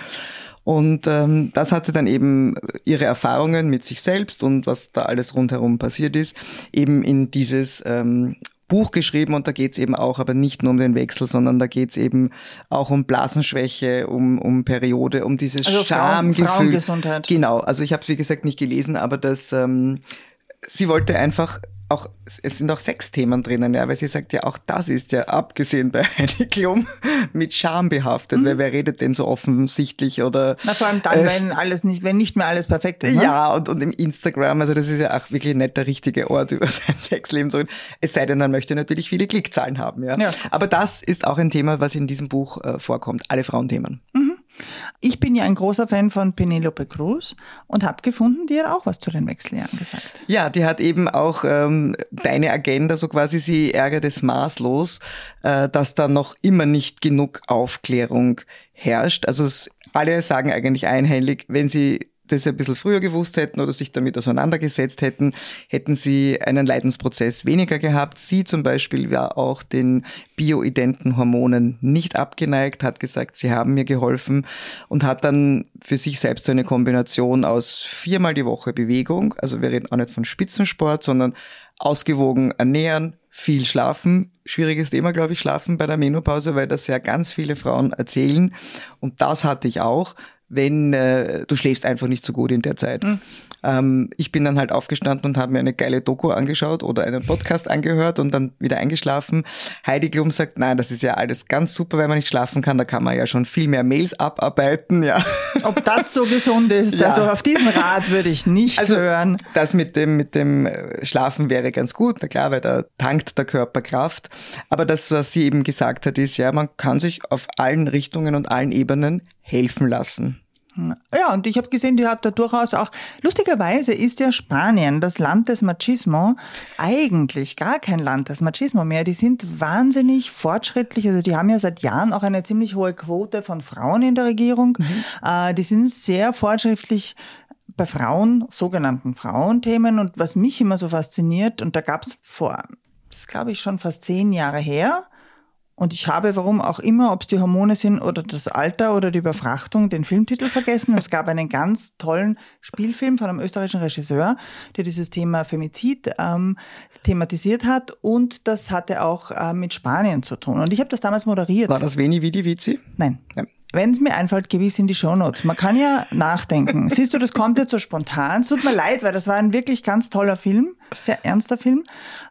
Und ähm, das hat sie dann eben ihre Erfahrungen mit sich selbst und was da alles rundherum passiert ist, eben in dieses ähm, Buch geschrieben, und da geht's eben auch, aber nicht nur um den Wechsel, sondern da geht's eben auch um Blasenschwäche, um um Periode, um dieses also Schamgefühl. Frauen, Frauengesundheit. Genau, also ich habe es wie gesagt nicht gelesen, aber das ähm, sie wollte einfach auch, es sind auch Sexthemen drinnen, ja, weil sie sagt ja, auch das ist ja, abgesehen bei Heidi Klum, mit Scham behaftet, mhm. weil wer redet denn so offensichtlich oder... Na, vor allem dann, äh, wenn alles nicht, wenn nicht mehr alles perfekt ist, ne? Ja, und, und im Instagram, also das ist ja auch wirklich nicht der richtige Ort, über sein Sexleben zu reden. Es sei denn, man möchte natürlich viele Klickzahlen haben, ja. ja. Aber das ist auch ein Thema, was in diesem Buch äh, vorkommt, alle Frauenthemen. Mhm. Ich bin ja ein großer Fan von Penelope Cruz und habe gefunden, die hat auch was zu den Wechseljahren gesagt. Ja, die hat eben auch ähm, deine Agenda, so quasi, sie ärgert es maßlos, äh, dass da noch immer nicht genug Aufklärung herrscht. Also es, alle sagen eigentlich einhellig, wenn sie das ein bisschen früher gewusst hätten oder sich damit auseinandergesetzt hätten, hätten sie einen Leidensprozess weniger gehabt. Sie zum Beispiel war auch den bioidenten Hormonen nicht abgeneigt, hat gesagt, sie haben mir geholfen und hat dann für sich selbst so eine Kombination aus viermal die Woche Bewegung, also wir reden auch nicht von Spitzensport, sondern ausgewogen ernähren, viel schlafen. Schwieriges Thema, glaube ich, Schlafen bei der Menopause, weil das ja ganz viele Frauen erzählen, und das hatte ich auch. Wenn äh, du schläfst einfach nicht so gut in der Zeit. Mhm. Ähm, ich bin dann halt aufgestanden und habe mir eine geile Doku angeschaut oder einen Podcast angehört und dann wieder eingeschlafen. Heidi Klum sagt, nein, das ist ja alles ganz super, wenn man nicht schlafen kann, da kann man ja schon viel mehr Mails abarbeiten. Ja. Ob das so gesund ist, ja. Also auf diesen Rat würde ich nicht also, hören. Das mit dem, mit dem Schlafen wäre ganz gut, na klar, weil da tankt der Körper Kraft. Aber das, was sie eben gesagt hat, ist, ja, man kann sich auf allen Richtungen und allen Ebenen helfen lassen. Ja, und ich habe gesehen, die hat da durchaus auch, lustigerweise ist ja Spanien, das Land des Machismo, eigentlich gar kein Land des Machismo mehr. Die sind wahnsinnig fortschrittlich, also die haben ja seit Jahren auch eine ziemlich hohe Quote von Frauen in der Regierung. Mhm. Äh, die sind sehr fortschrittlich bei Frauen, sogenannten Frauenthemen, und was mich immer so fasziniert, und da gab es vor, das glaube ich schon fast zehn Jahre her, und ich habe, warum auch immer, ob es die Hormone sind oder das Alter oder die Überfrachtung, den Filmtitel vergessen. Es gab einen ganz tollen Spielfilm von einem österreichischen Regisseur, der dieses Thema Femizid ähm, thematisiert hat, und das hatte auch äh, mit Spanien zu tun. Und ich habe das damals moderiert. War das Veni Vidi Vici? Nein. Ja. Wenn es mir einfällt, gewiss in die Shownotes. Man kann ja nachdenken. Siehst du, das kommt jetzt so spontan. Es tut mir leid, weil das war ein wirklich ganz toller Film, sehr ernster Film.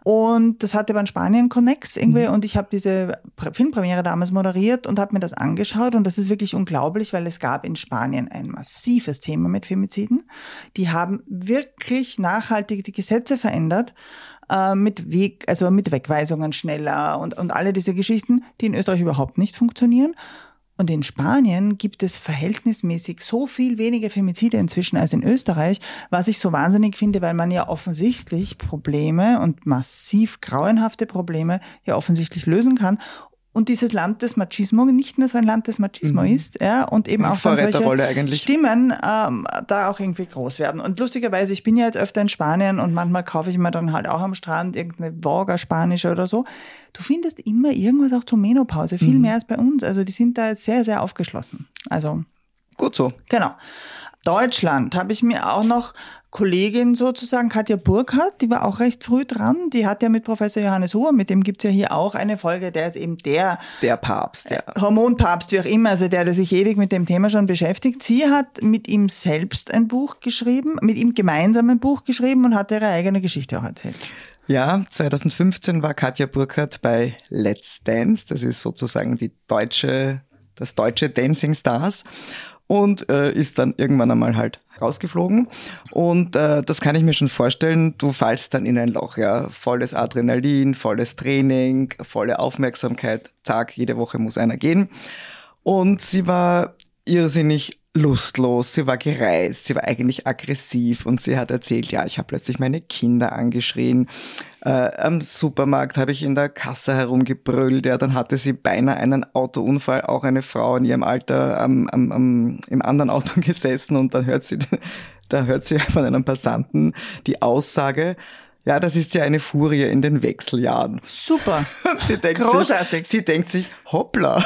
Und das hatte beim Spanien-Connex irgendwie. Mhm. Und ich habe diese Filmpremiere damals moderiert und habe mir das angeschaut. Und das ist wirklich unglaublich, weil es gab in Spanien ein massives Thema mit Femiziden. Die haben wirklich nachhaltig die Gesetze verändert. Mit Weg, also mit Wegweisungen schneller und, und alle diese Geschichten, die in Österreich überhaupt nicht funktionieren. Und in Spanien gibt es verhältnismäßig so viel weniger Femizide inzwischen als in Österreich, was ich so wahnsinnig finde, weil man ja offensichtlich Probleme und massiv grauenhafte Probleme ja offensichtlich lösen kann. Und dieses Land des Machismo nicht mehr so ein Land des Machismo mhm. ist, ja, und eben auch von solche Stimmen ähm, da auch irgendwie groß werden. Und lustigerweise, ich bin ja jetzt öfter in Spanien und manchmal kaufe ich mir dann halt auch am Strand irgendeine Vogue, spanische oder so. Du findest immer irgendwas auch zur Menopause, viel mhm. mehr als bei uns. Also die sind da sehr, sehr aufgeschlossen. Also Gut so. Genau. Deutschland habe ich mir auch noch Kollegin sozusagen, Katja Burkhardt, die war auch recht früh dran. Die hat ja mit Professor Johannes Huhr, mit dem gibt's ja hier auch eine Folge, der ist eben der... Der Papst, ja. Hormonpapst, wie auch immer, also der, der sich ewig mit dem Thema schon beschäftigt. Sie hat mit ihm selbst ein Buch geschrieben, mit ihm gemeinsam ein Buch geschrieben und hat ihre eigene Geschichte auch erzählt. Ja, zwanzig fünfzehn war Katja Burkhardt bei Let's Dance. Das ist sozusagen die deutsche, das deutsche Dancing Stars. Und äh, ist dann irgendwann einmal halt rausgeflogen. Und äh, das kann ich mir schon vorstellen, du fallst dann in ein Loch, ja. Volles Adrenalin, volles Training, volle Aufmerksamkeit. Zack, jede Woche muss einer gehen. Und sie war irrsinnig lustlos, sie war gereizt, sie war eigentlich aggressiv und sie hat erzählt, ja, ich habe plötzlich meine Kinder angeschrien. Äh, am Supermarkt habe ich in der Kasse herumgebrüllt, ja, dann hatte sie beinahe einen Autounfall, auch eine Frau in ihrem Alter am, am, am, im anderen Auto gesessen und dann hört sie, da hört sie von einem Passanten die Aussage, ja, das ist ja eine Furie in den Wechseljahren. Super, sie denkt großartig. Sich, sie denkt sich, hoppla.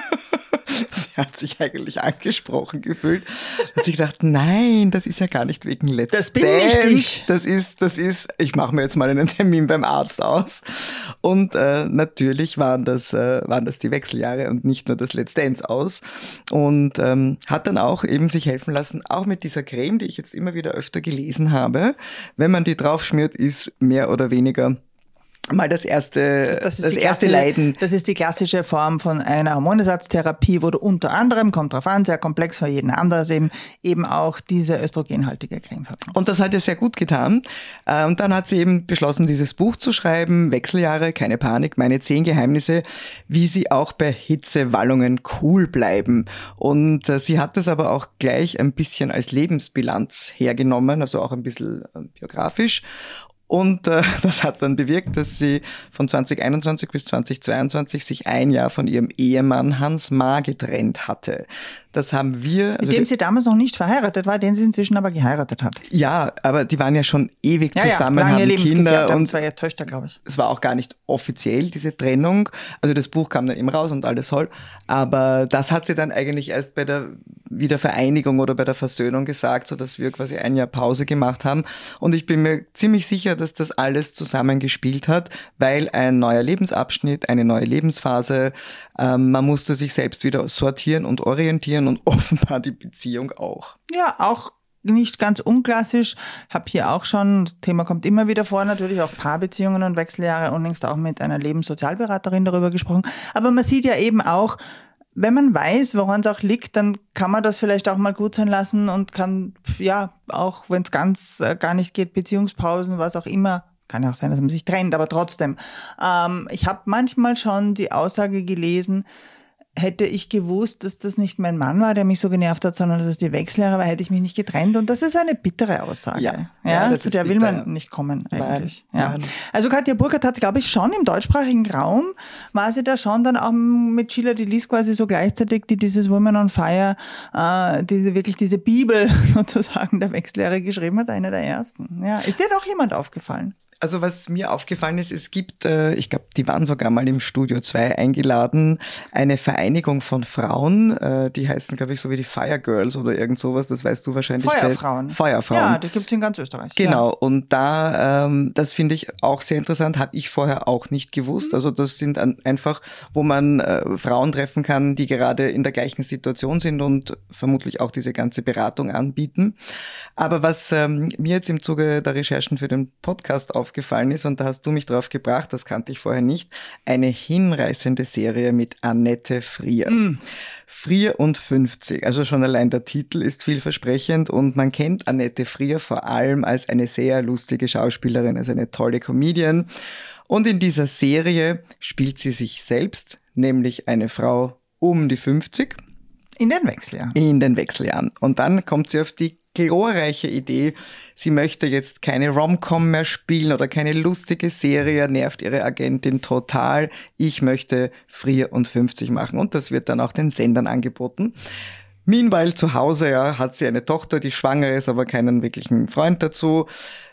Sie hat sich eigentlich angesprochen gefühlt. Hat sich gedacht, nein, das ist ja gar nicht wegen Let's Das bin Dance. nicht ich. Das ist, das ist, ich mache mir jetzt mal einen Termin beim Arzt aus. Und äh, natürlich waren das, äh, waren das die Wechseljahre und nicht nur das Let's Dance aus. Und ähm, hat dann auch eben sich helfen lassen, auch mit dieser Creme, die ich jetzt immer wieder öfter gelesen habe. Wenn man die draufschmiert, ist mehr oder weniger mal das erste, das, ist das die erste klassische, Leiden. Das ist die klassische Form von einer Hormonersatztherapie, wo du unter anderem, kommt drauf an, sehr komplex für jeden anderes eben, eben auch diese östrogenhaltige Creme verwendest. Und das hat ihr sehr gut getan. Und dann hat sie eben beschlossen, dieses Buch zu schreiben, Wechseljahre, keine Panik, meine zehn Geheimnisse, wie sie auch bei Hitzewallungen cool bleiben. Und sie hat das aber auch gleich ein bisschen als Lebensbilanz hergenommen, also auch ein bisschen biografisch. Und äh, das hat dann bewirkt, dass sie von zwanzig einundzwanzig bis zwanzig zweiundzwanzig sich ein Jahr von ihrem Ehemann Hans Maar getrennt hatte. Das haben wir... Also mit dem sie damals noch nicht verheiratet war, den sie inzwischen aber geheiratet hat. Ja, aber die waren ja schon ewig ja, zusammen, ja, lange haben Kinder haben und zwei Töchter, glaube ich. Es war auch gar nicht offiziell, diese Trennung. Also das Buch kam dann eben raus und alles toll. Aber das hat sie dann eigentlich erst bei der Wiedervereinigung oder bei der Versöhnung gesagt, so dass wir quasi ein Jahr Pause gemacht haben. Und ich bin mir ziemlich sicher, dass das alles zusammengespielt hat, weil ein neuer Lebensabschnitt, eine neue Lebensphase, ähm, man musste sich selbst wieder sortieren und orientieren und offenbar die Beziehung auch. Ja, auch nicht ganz unklassisch. Hab hier auch schon, das Thema kommt immer wieder vor, natürlich auch Paarbeziehungen und Wechseljahre, unlängst auch mit einer Lebenssozialberaterin darüber gesprochen. Aber man sieht ja eben auch, wenn man weiß, woran es auch liegt, dann kann man das vielleicht auch mal gut sein lassen und kann, ja, auch wenn es ganz äh, gar nicht geht, Beziehungspausen, was auch immer, kann ja auch sein, dass man sich trennt, aber trotzdem. Ähm, ich habe manchmal schon die Aussage gelesen, hätte ich gewusst, dass das nicht mein Mann war, der mich so genervt hat, sondern dass es die Wechseljahre war, hätte ich mich nicht getrennt. Und das ist eine bittere Aussage. Ja, ja, ja zu der will bitter. man nicht kommen eigentlich. Nein, ja. nein. Also Katja Burkhardt hat, glaube ich, schon im deutschsprachigen Raum, war sie da schon dann auch mit Sheila Delis quasi so gleichzeitig, die dieses Women on Fire, äh, diese wirklich diese Bibel sozusagen der Wechseljahre geschrieben hat, eine der ersten. Ja. Ist dir doch jemand aufgefallen? Also was mir aufgefallen ist, es gibt, äh, ich glaube, die waren sogar mal im Studio zwei eingeladen, eine Vereinigung von Frauen, äh, die heißen, glaube ich, so wie die Fire Girls oder irgend sowas, das weißt du wahrscheinlich. Feuerfrauen. Feuerfrauen. Ja, die gibt's in ganz Österreich. Genau, ja. Und da, ähm, das finde ich auch sehr interessant, habe ich vorher auch nicht gewusst. Also das sind an, einfach, wo man äh, Frauen treffen kann, die gerade in der gleichen Situation sind und vermutlich auch diese ganze Beratung anbieten. Aber was ähm, mir jetzt im Zuge der Recherchen für den Podcast aufgefallen ist, und da hast du mich drauf gebracht, das kannte ich vorher nicht, eine hinreißende Serie mit Annette Frier. Mm. Frier und fünfzig, also schon allein der Titel ist vielversprechend und man kennt Annette Frier vor allem als eine sehr lustige Schauspielerin, als eine tolle Comedian. Und in dieser Serie spielt sie sich selbst, nämlich eine Frau um die fünfzig. In den Wechseljahren. In den Wechseljahren. Und dann kommt sie auf die glorreiche Idee, sie möchte jetzt keine Rom-Com mehr spielen oder keine lustige Serie, nervt ihre Agentin total. Ich möchte Frier und fünfzig machen und das wird dann auch den Sendern angeboten. Meanwhile zu Hause ja, hat sie eine Tochter, die schwanger ist, aber keinen wirklichen Freund dazu.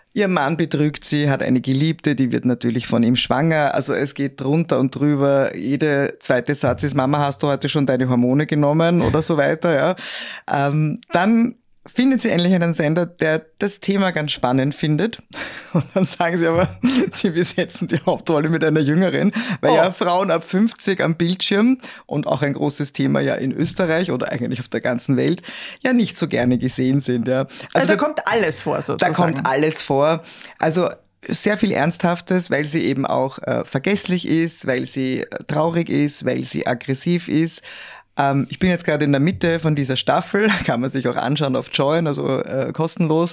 Ihr Mann betrügt sie, hat eine Geliebte, die wird natürlich von ihm schwanger. Also es geht drunter und drüber. Jeder zweite Satz ist, Mama, hast du heute schon deine Hormone genommen oder so weiter. Ja. Ähm, dann findet sie endlich einen Sender, der das Thema ganz spannend findet. Und dann sagen sie aber, sie besetzen die Hauptrolle mit einer Jüngeren, weil oh. ja Frauen ab fünfzig am Bildschirm und auch ein großes Thema ja in Österreich oder eigentlich auf der ganzen Welt ja nicht so gerne gesehen sind. Ja. Also, also da, da kommt alles vor sozusagen. Da kommt alles vor. Also sehr viel Ernsthaftes, weil sie eben auch äh, vergesslich ist, weil sie äh, traurig ist, weil sie aggressiv ist. Ich bin jetzt gerade in der Mitte von dieser Staffel, kann man sich auch anschauen auf Join, also äh, kostenlos.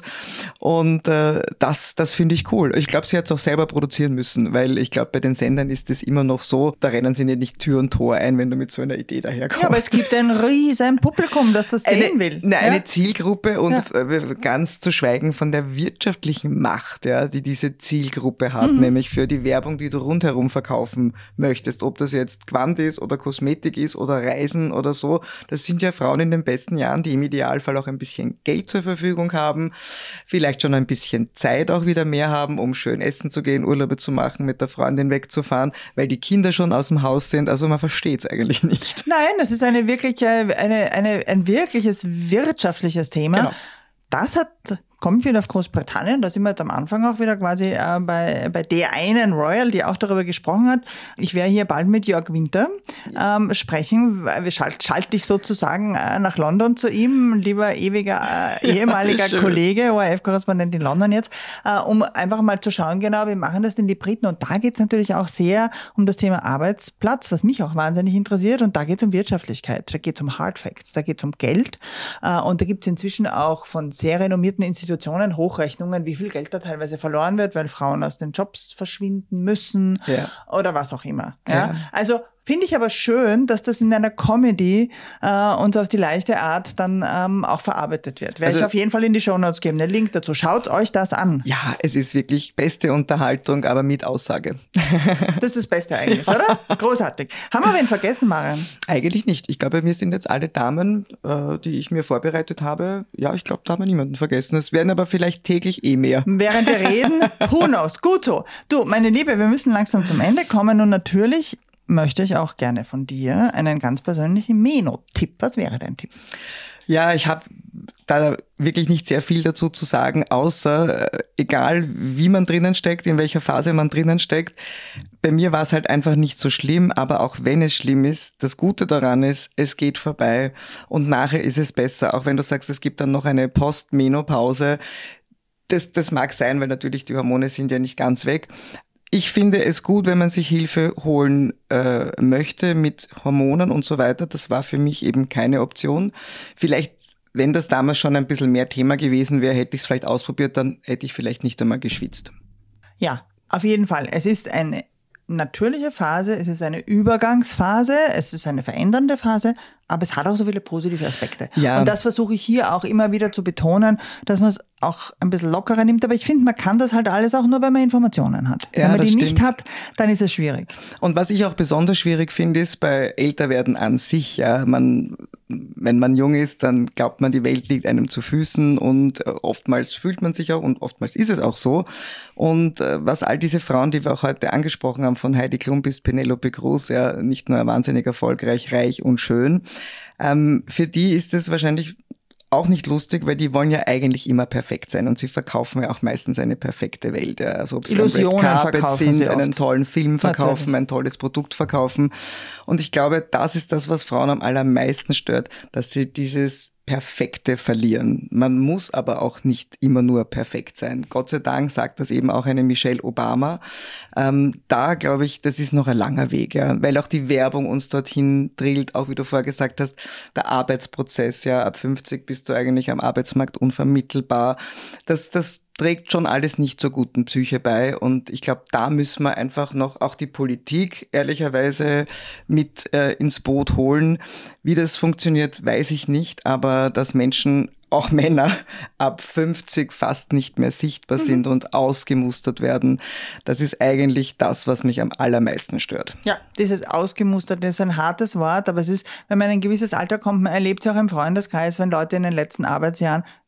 Und äh, das, das finde ich cool. Ich glaube, sie hat es auch selber produzieren müssen, weil ich glaube, bei den Sendern ist es immer noch so, da rennen sie nicht Tür und Tor ein, wenn du mit so einer Idee daherkommst. Ja, aber es gibt ein riesen Publikum, das das sehen eine, will. Nein, ja? eine Zielgruppe und ja. ganz zu schweigen von der wirtschaftlichen Macht, ja, die diese Zielgruppe hat, mhm. nämlich für die Werbung, die du rundherum verkaufen möchtest, ob das jetzt Quant ist oder Kosmetik ist oder Reisen oder so. Das sind ja Frauen in den besten Jahren, die im Idealfall auch ein bisschen Geld zur Verfügung haben, vielleicht schon ein bisschen Zeit auch wieder mehr haben, um schön essen zu gehen, Urlaube zu machen, mit der Freundin wegzufahren, weil die Kinder schon aus dem Haus sind. Also man versteht es eigentlich nicht. Nein, das ist eine wirkliche, eine, eine, ein wirkliches wirtschaftliches Thema. Genau. Das hat... Kommt wieder auf Großbritannien, da sind wir jetzt am Anfang auch wieder quasi äh, bei, bei der einen Royal, die auch darüber gesprochen hat. Ich werde hier bald mit Jörg Winter ähm, sprechen. Wir schalt, schalte dich sozusagen äh, nach London zu ihm, lieber ewiger äh, ehemaliger ja, Kollege, O R F-Korrespondent in London jetzt, äh, um einfach mal zu schauen, genau, wie machen das denn die Briten? Und da geht es natürlich auch sehr um das Thema Arbeitsplatz, was mich auch wahnsinnig interessiert. Und da geht es um Wirtschaftlichkeit, da geht es um Hard Facts, da geht es um Geld. Äh, und da gibt es inzwischen auch von sehr renommierten Institutionen Hochrechnungen, wie viel Geld da teilweise verloren wird, weil Frauen aus den Jobs verschwinden müssen ja. oder was auch immer. Ja? Ja. Also finde ich aber schön, dass das in einer Comedy äh, und auf die leichte Art dann ähm, auch verarbeitet wird. Werde also, ich auf jeden Fall in die Shownotes geben, den Link dazu. Schaut euch das an. Ja, es ist wirklich beste Unterhaltung, aber mit Aussage. Das ist das Beste eigentlich, oder? Großartig. Haben wir wen vergessen, Marian? Eigentlich nicht. Ich glaube, wir sind jetzt alle Damen, äh, die ich mir vorbereitet habe. Ja, ich glaube, da haben wir niemanden vergessen. Es werden aber vielleicht täglich eh mehr. Während wir reden, who knows? Gut so. Du, meine Liebe, wir müssen langsam zum Ende kommen und natürlich möchte ich auch gerne von dir einen ganz persönlichen Meno-Tipp. Was wäre dein Tipp? Ja, ich habe da wirklich nicht sehr viel dazu zu sagen, außer äh, egal wie man drinnen steckt, in welcher Phase man drinnen steckt. Bei mir war es halt einfach nicht so schlimm, aber auch wenn es schlimm ist, das Gute daran ist, es geht vorbei und nachher ist es besser. Auch wenn du sagst, es gibt dann noch eine Post-Menopause. Das, das mag sein, weil natürlich die Hormone sind ja nicht ganz weg. Ich finde es gut, wenn man sich Hilfe holen äh, möchte mit Hormonen und so weiter. Das war für mich eben keine Option. Vielleicht, wenn das damals schon ein bisschen mehr Thema gewesen wäre, hätte ich es vielleicht ausprobiert, dann hätte ich vielleicht nicht einmal geschwitzt. Ja, auf jeden Fall. Es ist eine natürliche Phase, es ist eine Übergangsphase, es ist eine verändernde Phase, aber es hat auch so viele positive Aspekte. Ja. Und das versuche ich hier auch immer wieder zu betonen, dass man es auch ein bisschen lockerer nimmt. Aber ich finde, man kann das halt alles auch nur, wenn man Informationen hat. Ja, wenn man die stimmt. nicht hat, dann ist es schwierig. Und was ich auch besonders schwierig finde, ist bei Älterwerden an sich. Ja, man, wenn man jung ist, dann glaubt man, die Welt liegt einem zu Füßen und oftmals fühlt man sich auch und oftmals ist es auch so. Und was all diese Frauen, die wir auch heute angesprochen haben, von Heidi Klum bis Penelope Cruz, ja, nicht nur wahnsinnig erfolgreich, reich und schön, ähm, für die ist es wahrscheinlich auch nicht lustig, weil die wollen ja eigentlich immer perfekt sein und sie verkaufen ja auch meistens eine perfekte Welt. Ja. Also ob sie ein Red Carpet sind, einen tollen Film verkaufen, Natürlich. ein tolles Produkt verkaufen. Und ich glaube, das ist das, was Frauen am allermeisten stört, dass sie dieses Perfekte verlieren. Man muss aber auch nicht immer nur perfekt sein. Gott sei Dank sagt das eben auch eine Michelle Obama. Ähm, da glaube ich, das ist noch ein langer Weg, ja, weil auch die Werbung uns dorthin drillt, auch wie du vorher gesagt hast, der Arbeitsprozess, ja, ab fünfzig bist du eigentlich am Arbeitsmarkt unvermittelbar. Das, das trägt schon alles nicht zur guten Psyche bei und ich glaube, da müssen wir einfach noch auch die Politik ehrlicherweise mit äh, ins Boot holen. Wie das funktioniert, weiß ich nicht, aber dass Menschen, auch Männer, ab fünfzig fast nicht mehr sichtbar mhm. sind und ausgemustert werden, das ist eigentlich das, was mich am allermeisten stört. Ja, dieses Ausgemustert ist ein hartes Wort, aber es ist, wenn man in ein gewisses Alter kommt, man erlebt es auch im Freundeskreis, wenn Leute in den letzten Arbeitsjahren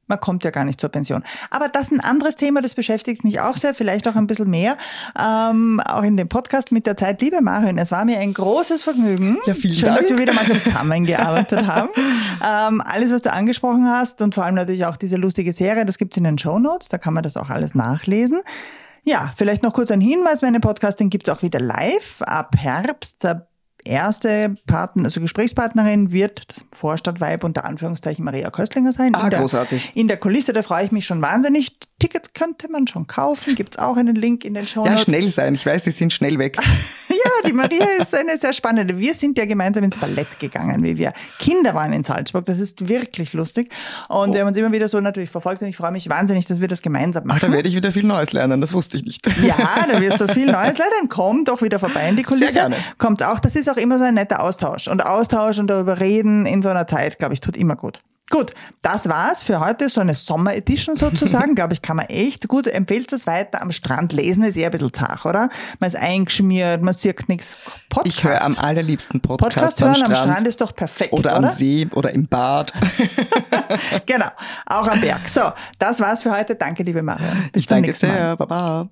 Man kommt ja gar nicht zur Pension. Aber das ist ein anderes Thema, das beschäftigt mich auch sehr, vielleicht auch ein bisschen mehr, ähm, auch in dem Podcast mit der Zeit. Liebe Marion, es war mir ein großes Vergnügen. Ja, vielen Schön, Dank. dass wir wieder mal zusammengearbeitet haben. Ähm, alles, was du angesprochen hast und vor allem natürlich auch diese lustige Serie, das gibt's in den Shownotes, da kann man das auch alles nachlesen. Ja, vielleicht noch kurz ein Hinweis, meine Podcasting gibt's auch wieder live ab Herbst. Der erste Partner, also Gesprächspartnerin wird das Vorstadtweib unter Anführungszeichen Maria Köstlinger sein. Ah, in der, großartig. In der Kulisse, da freue ich mich schon wahnsinnig. Tickets könnte man schon kaufen, gibt's auch einen Link in den Shownotes. Ja, schnell sein. Ich weiß, sie sind schnell weg. Ja, die Maria ist eine sehr spannende. Wir sind ja gemeinsam ins Ballett gegangen, wie wir Kinder waren in Salzburg. Das ist wirklich lustig. Und oh. wir haben uns immer wieder so natürlich verfolgt und ich freue mich wahnsinnig, dass wir das gemeinsam machen. Ach, da werde ich wieder viel Neues lernen, das wusste ich nicht. Ja, da wirst du viel Neues lernen. Komm doch wieder vorbei in die Kulisse. Sehr gerne. Kommt auch, das ist auch immer so ein netter Austausch. Und Austausch und darüber reden in so einer Zeit, glaube ich, tut immer gut. Gut, das war's für heute, so eine Sommer-Edition sozusagen, glaube ich, kann man echt gut, empfiehlt es weiter am Strand, lesen ist eher ein bisschen zart, oder? Man ist eingeschmiert, man sieht nichts. Ich höre am allerliebsten Podcast, Podcast hören am Strand. am Strand ist doch perfekt, oder? Oder am See oder im Bad. Genau, auch am Berg. So, das war's für heute. Danke, liebe Marion. Bis ich zum danke nächsten Mal. sehr, Baba.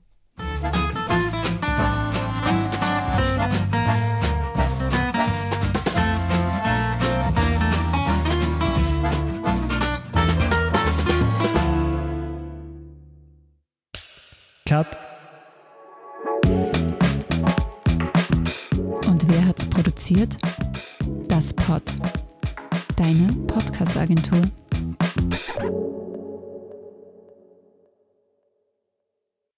Cut. Und wer hat's produziert? Das Pod. Deine Podcast-Agentur.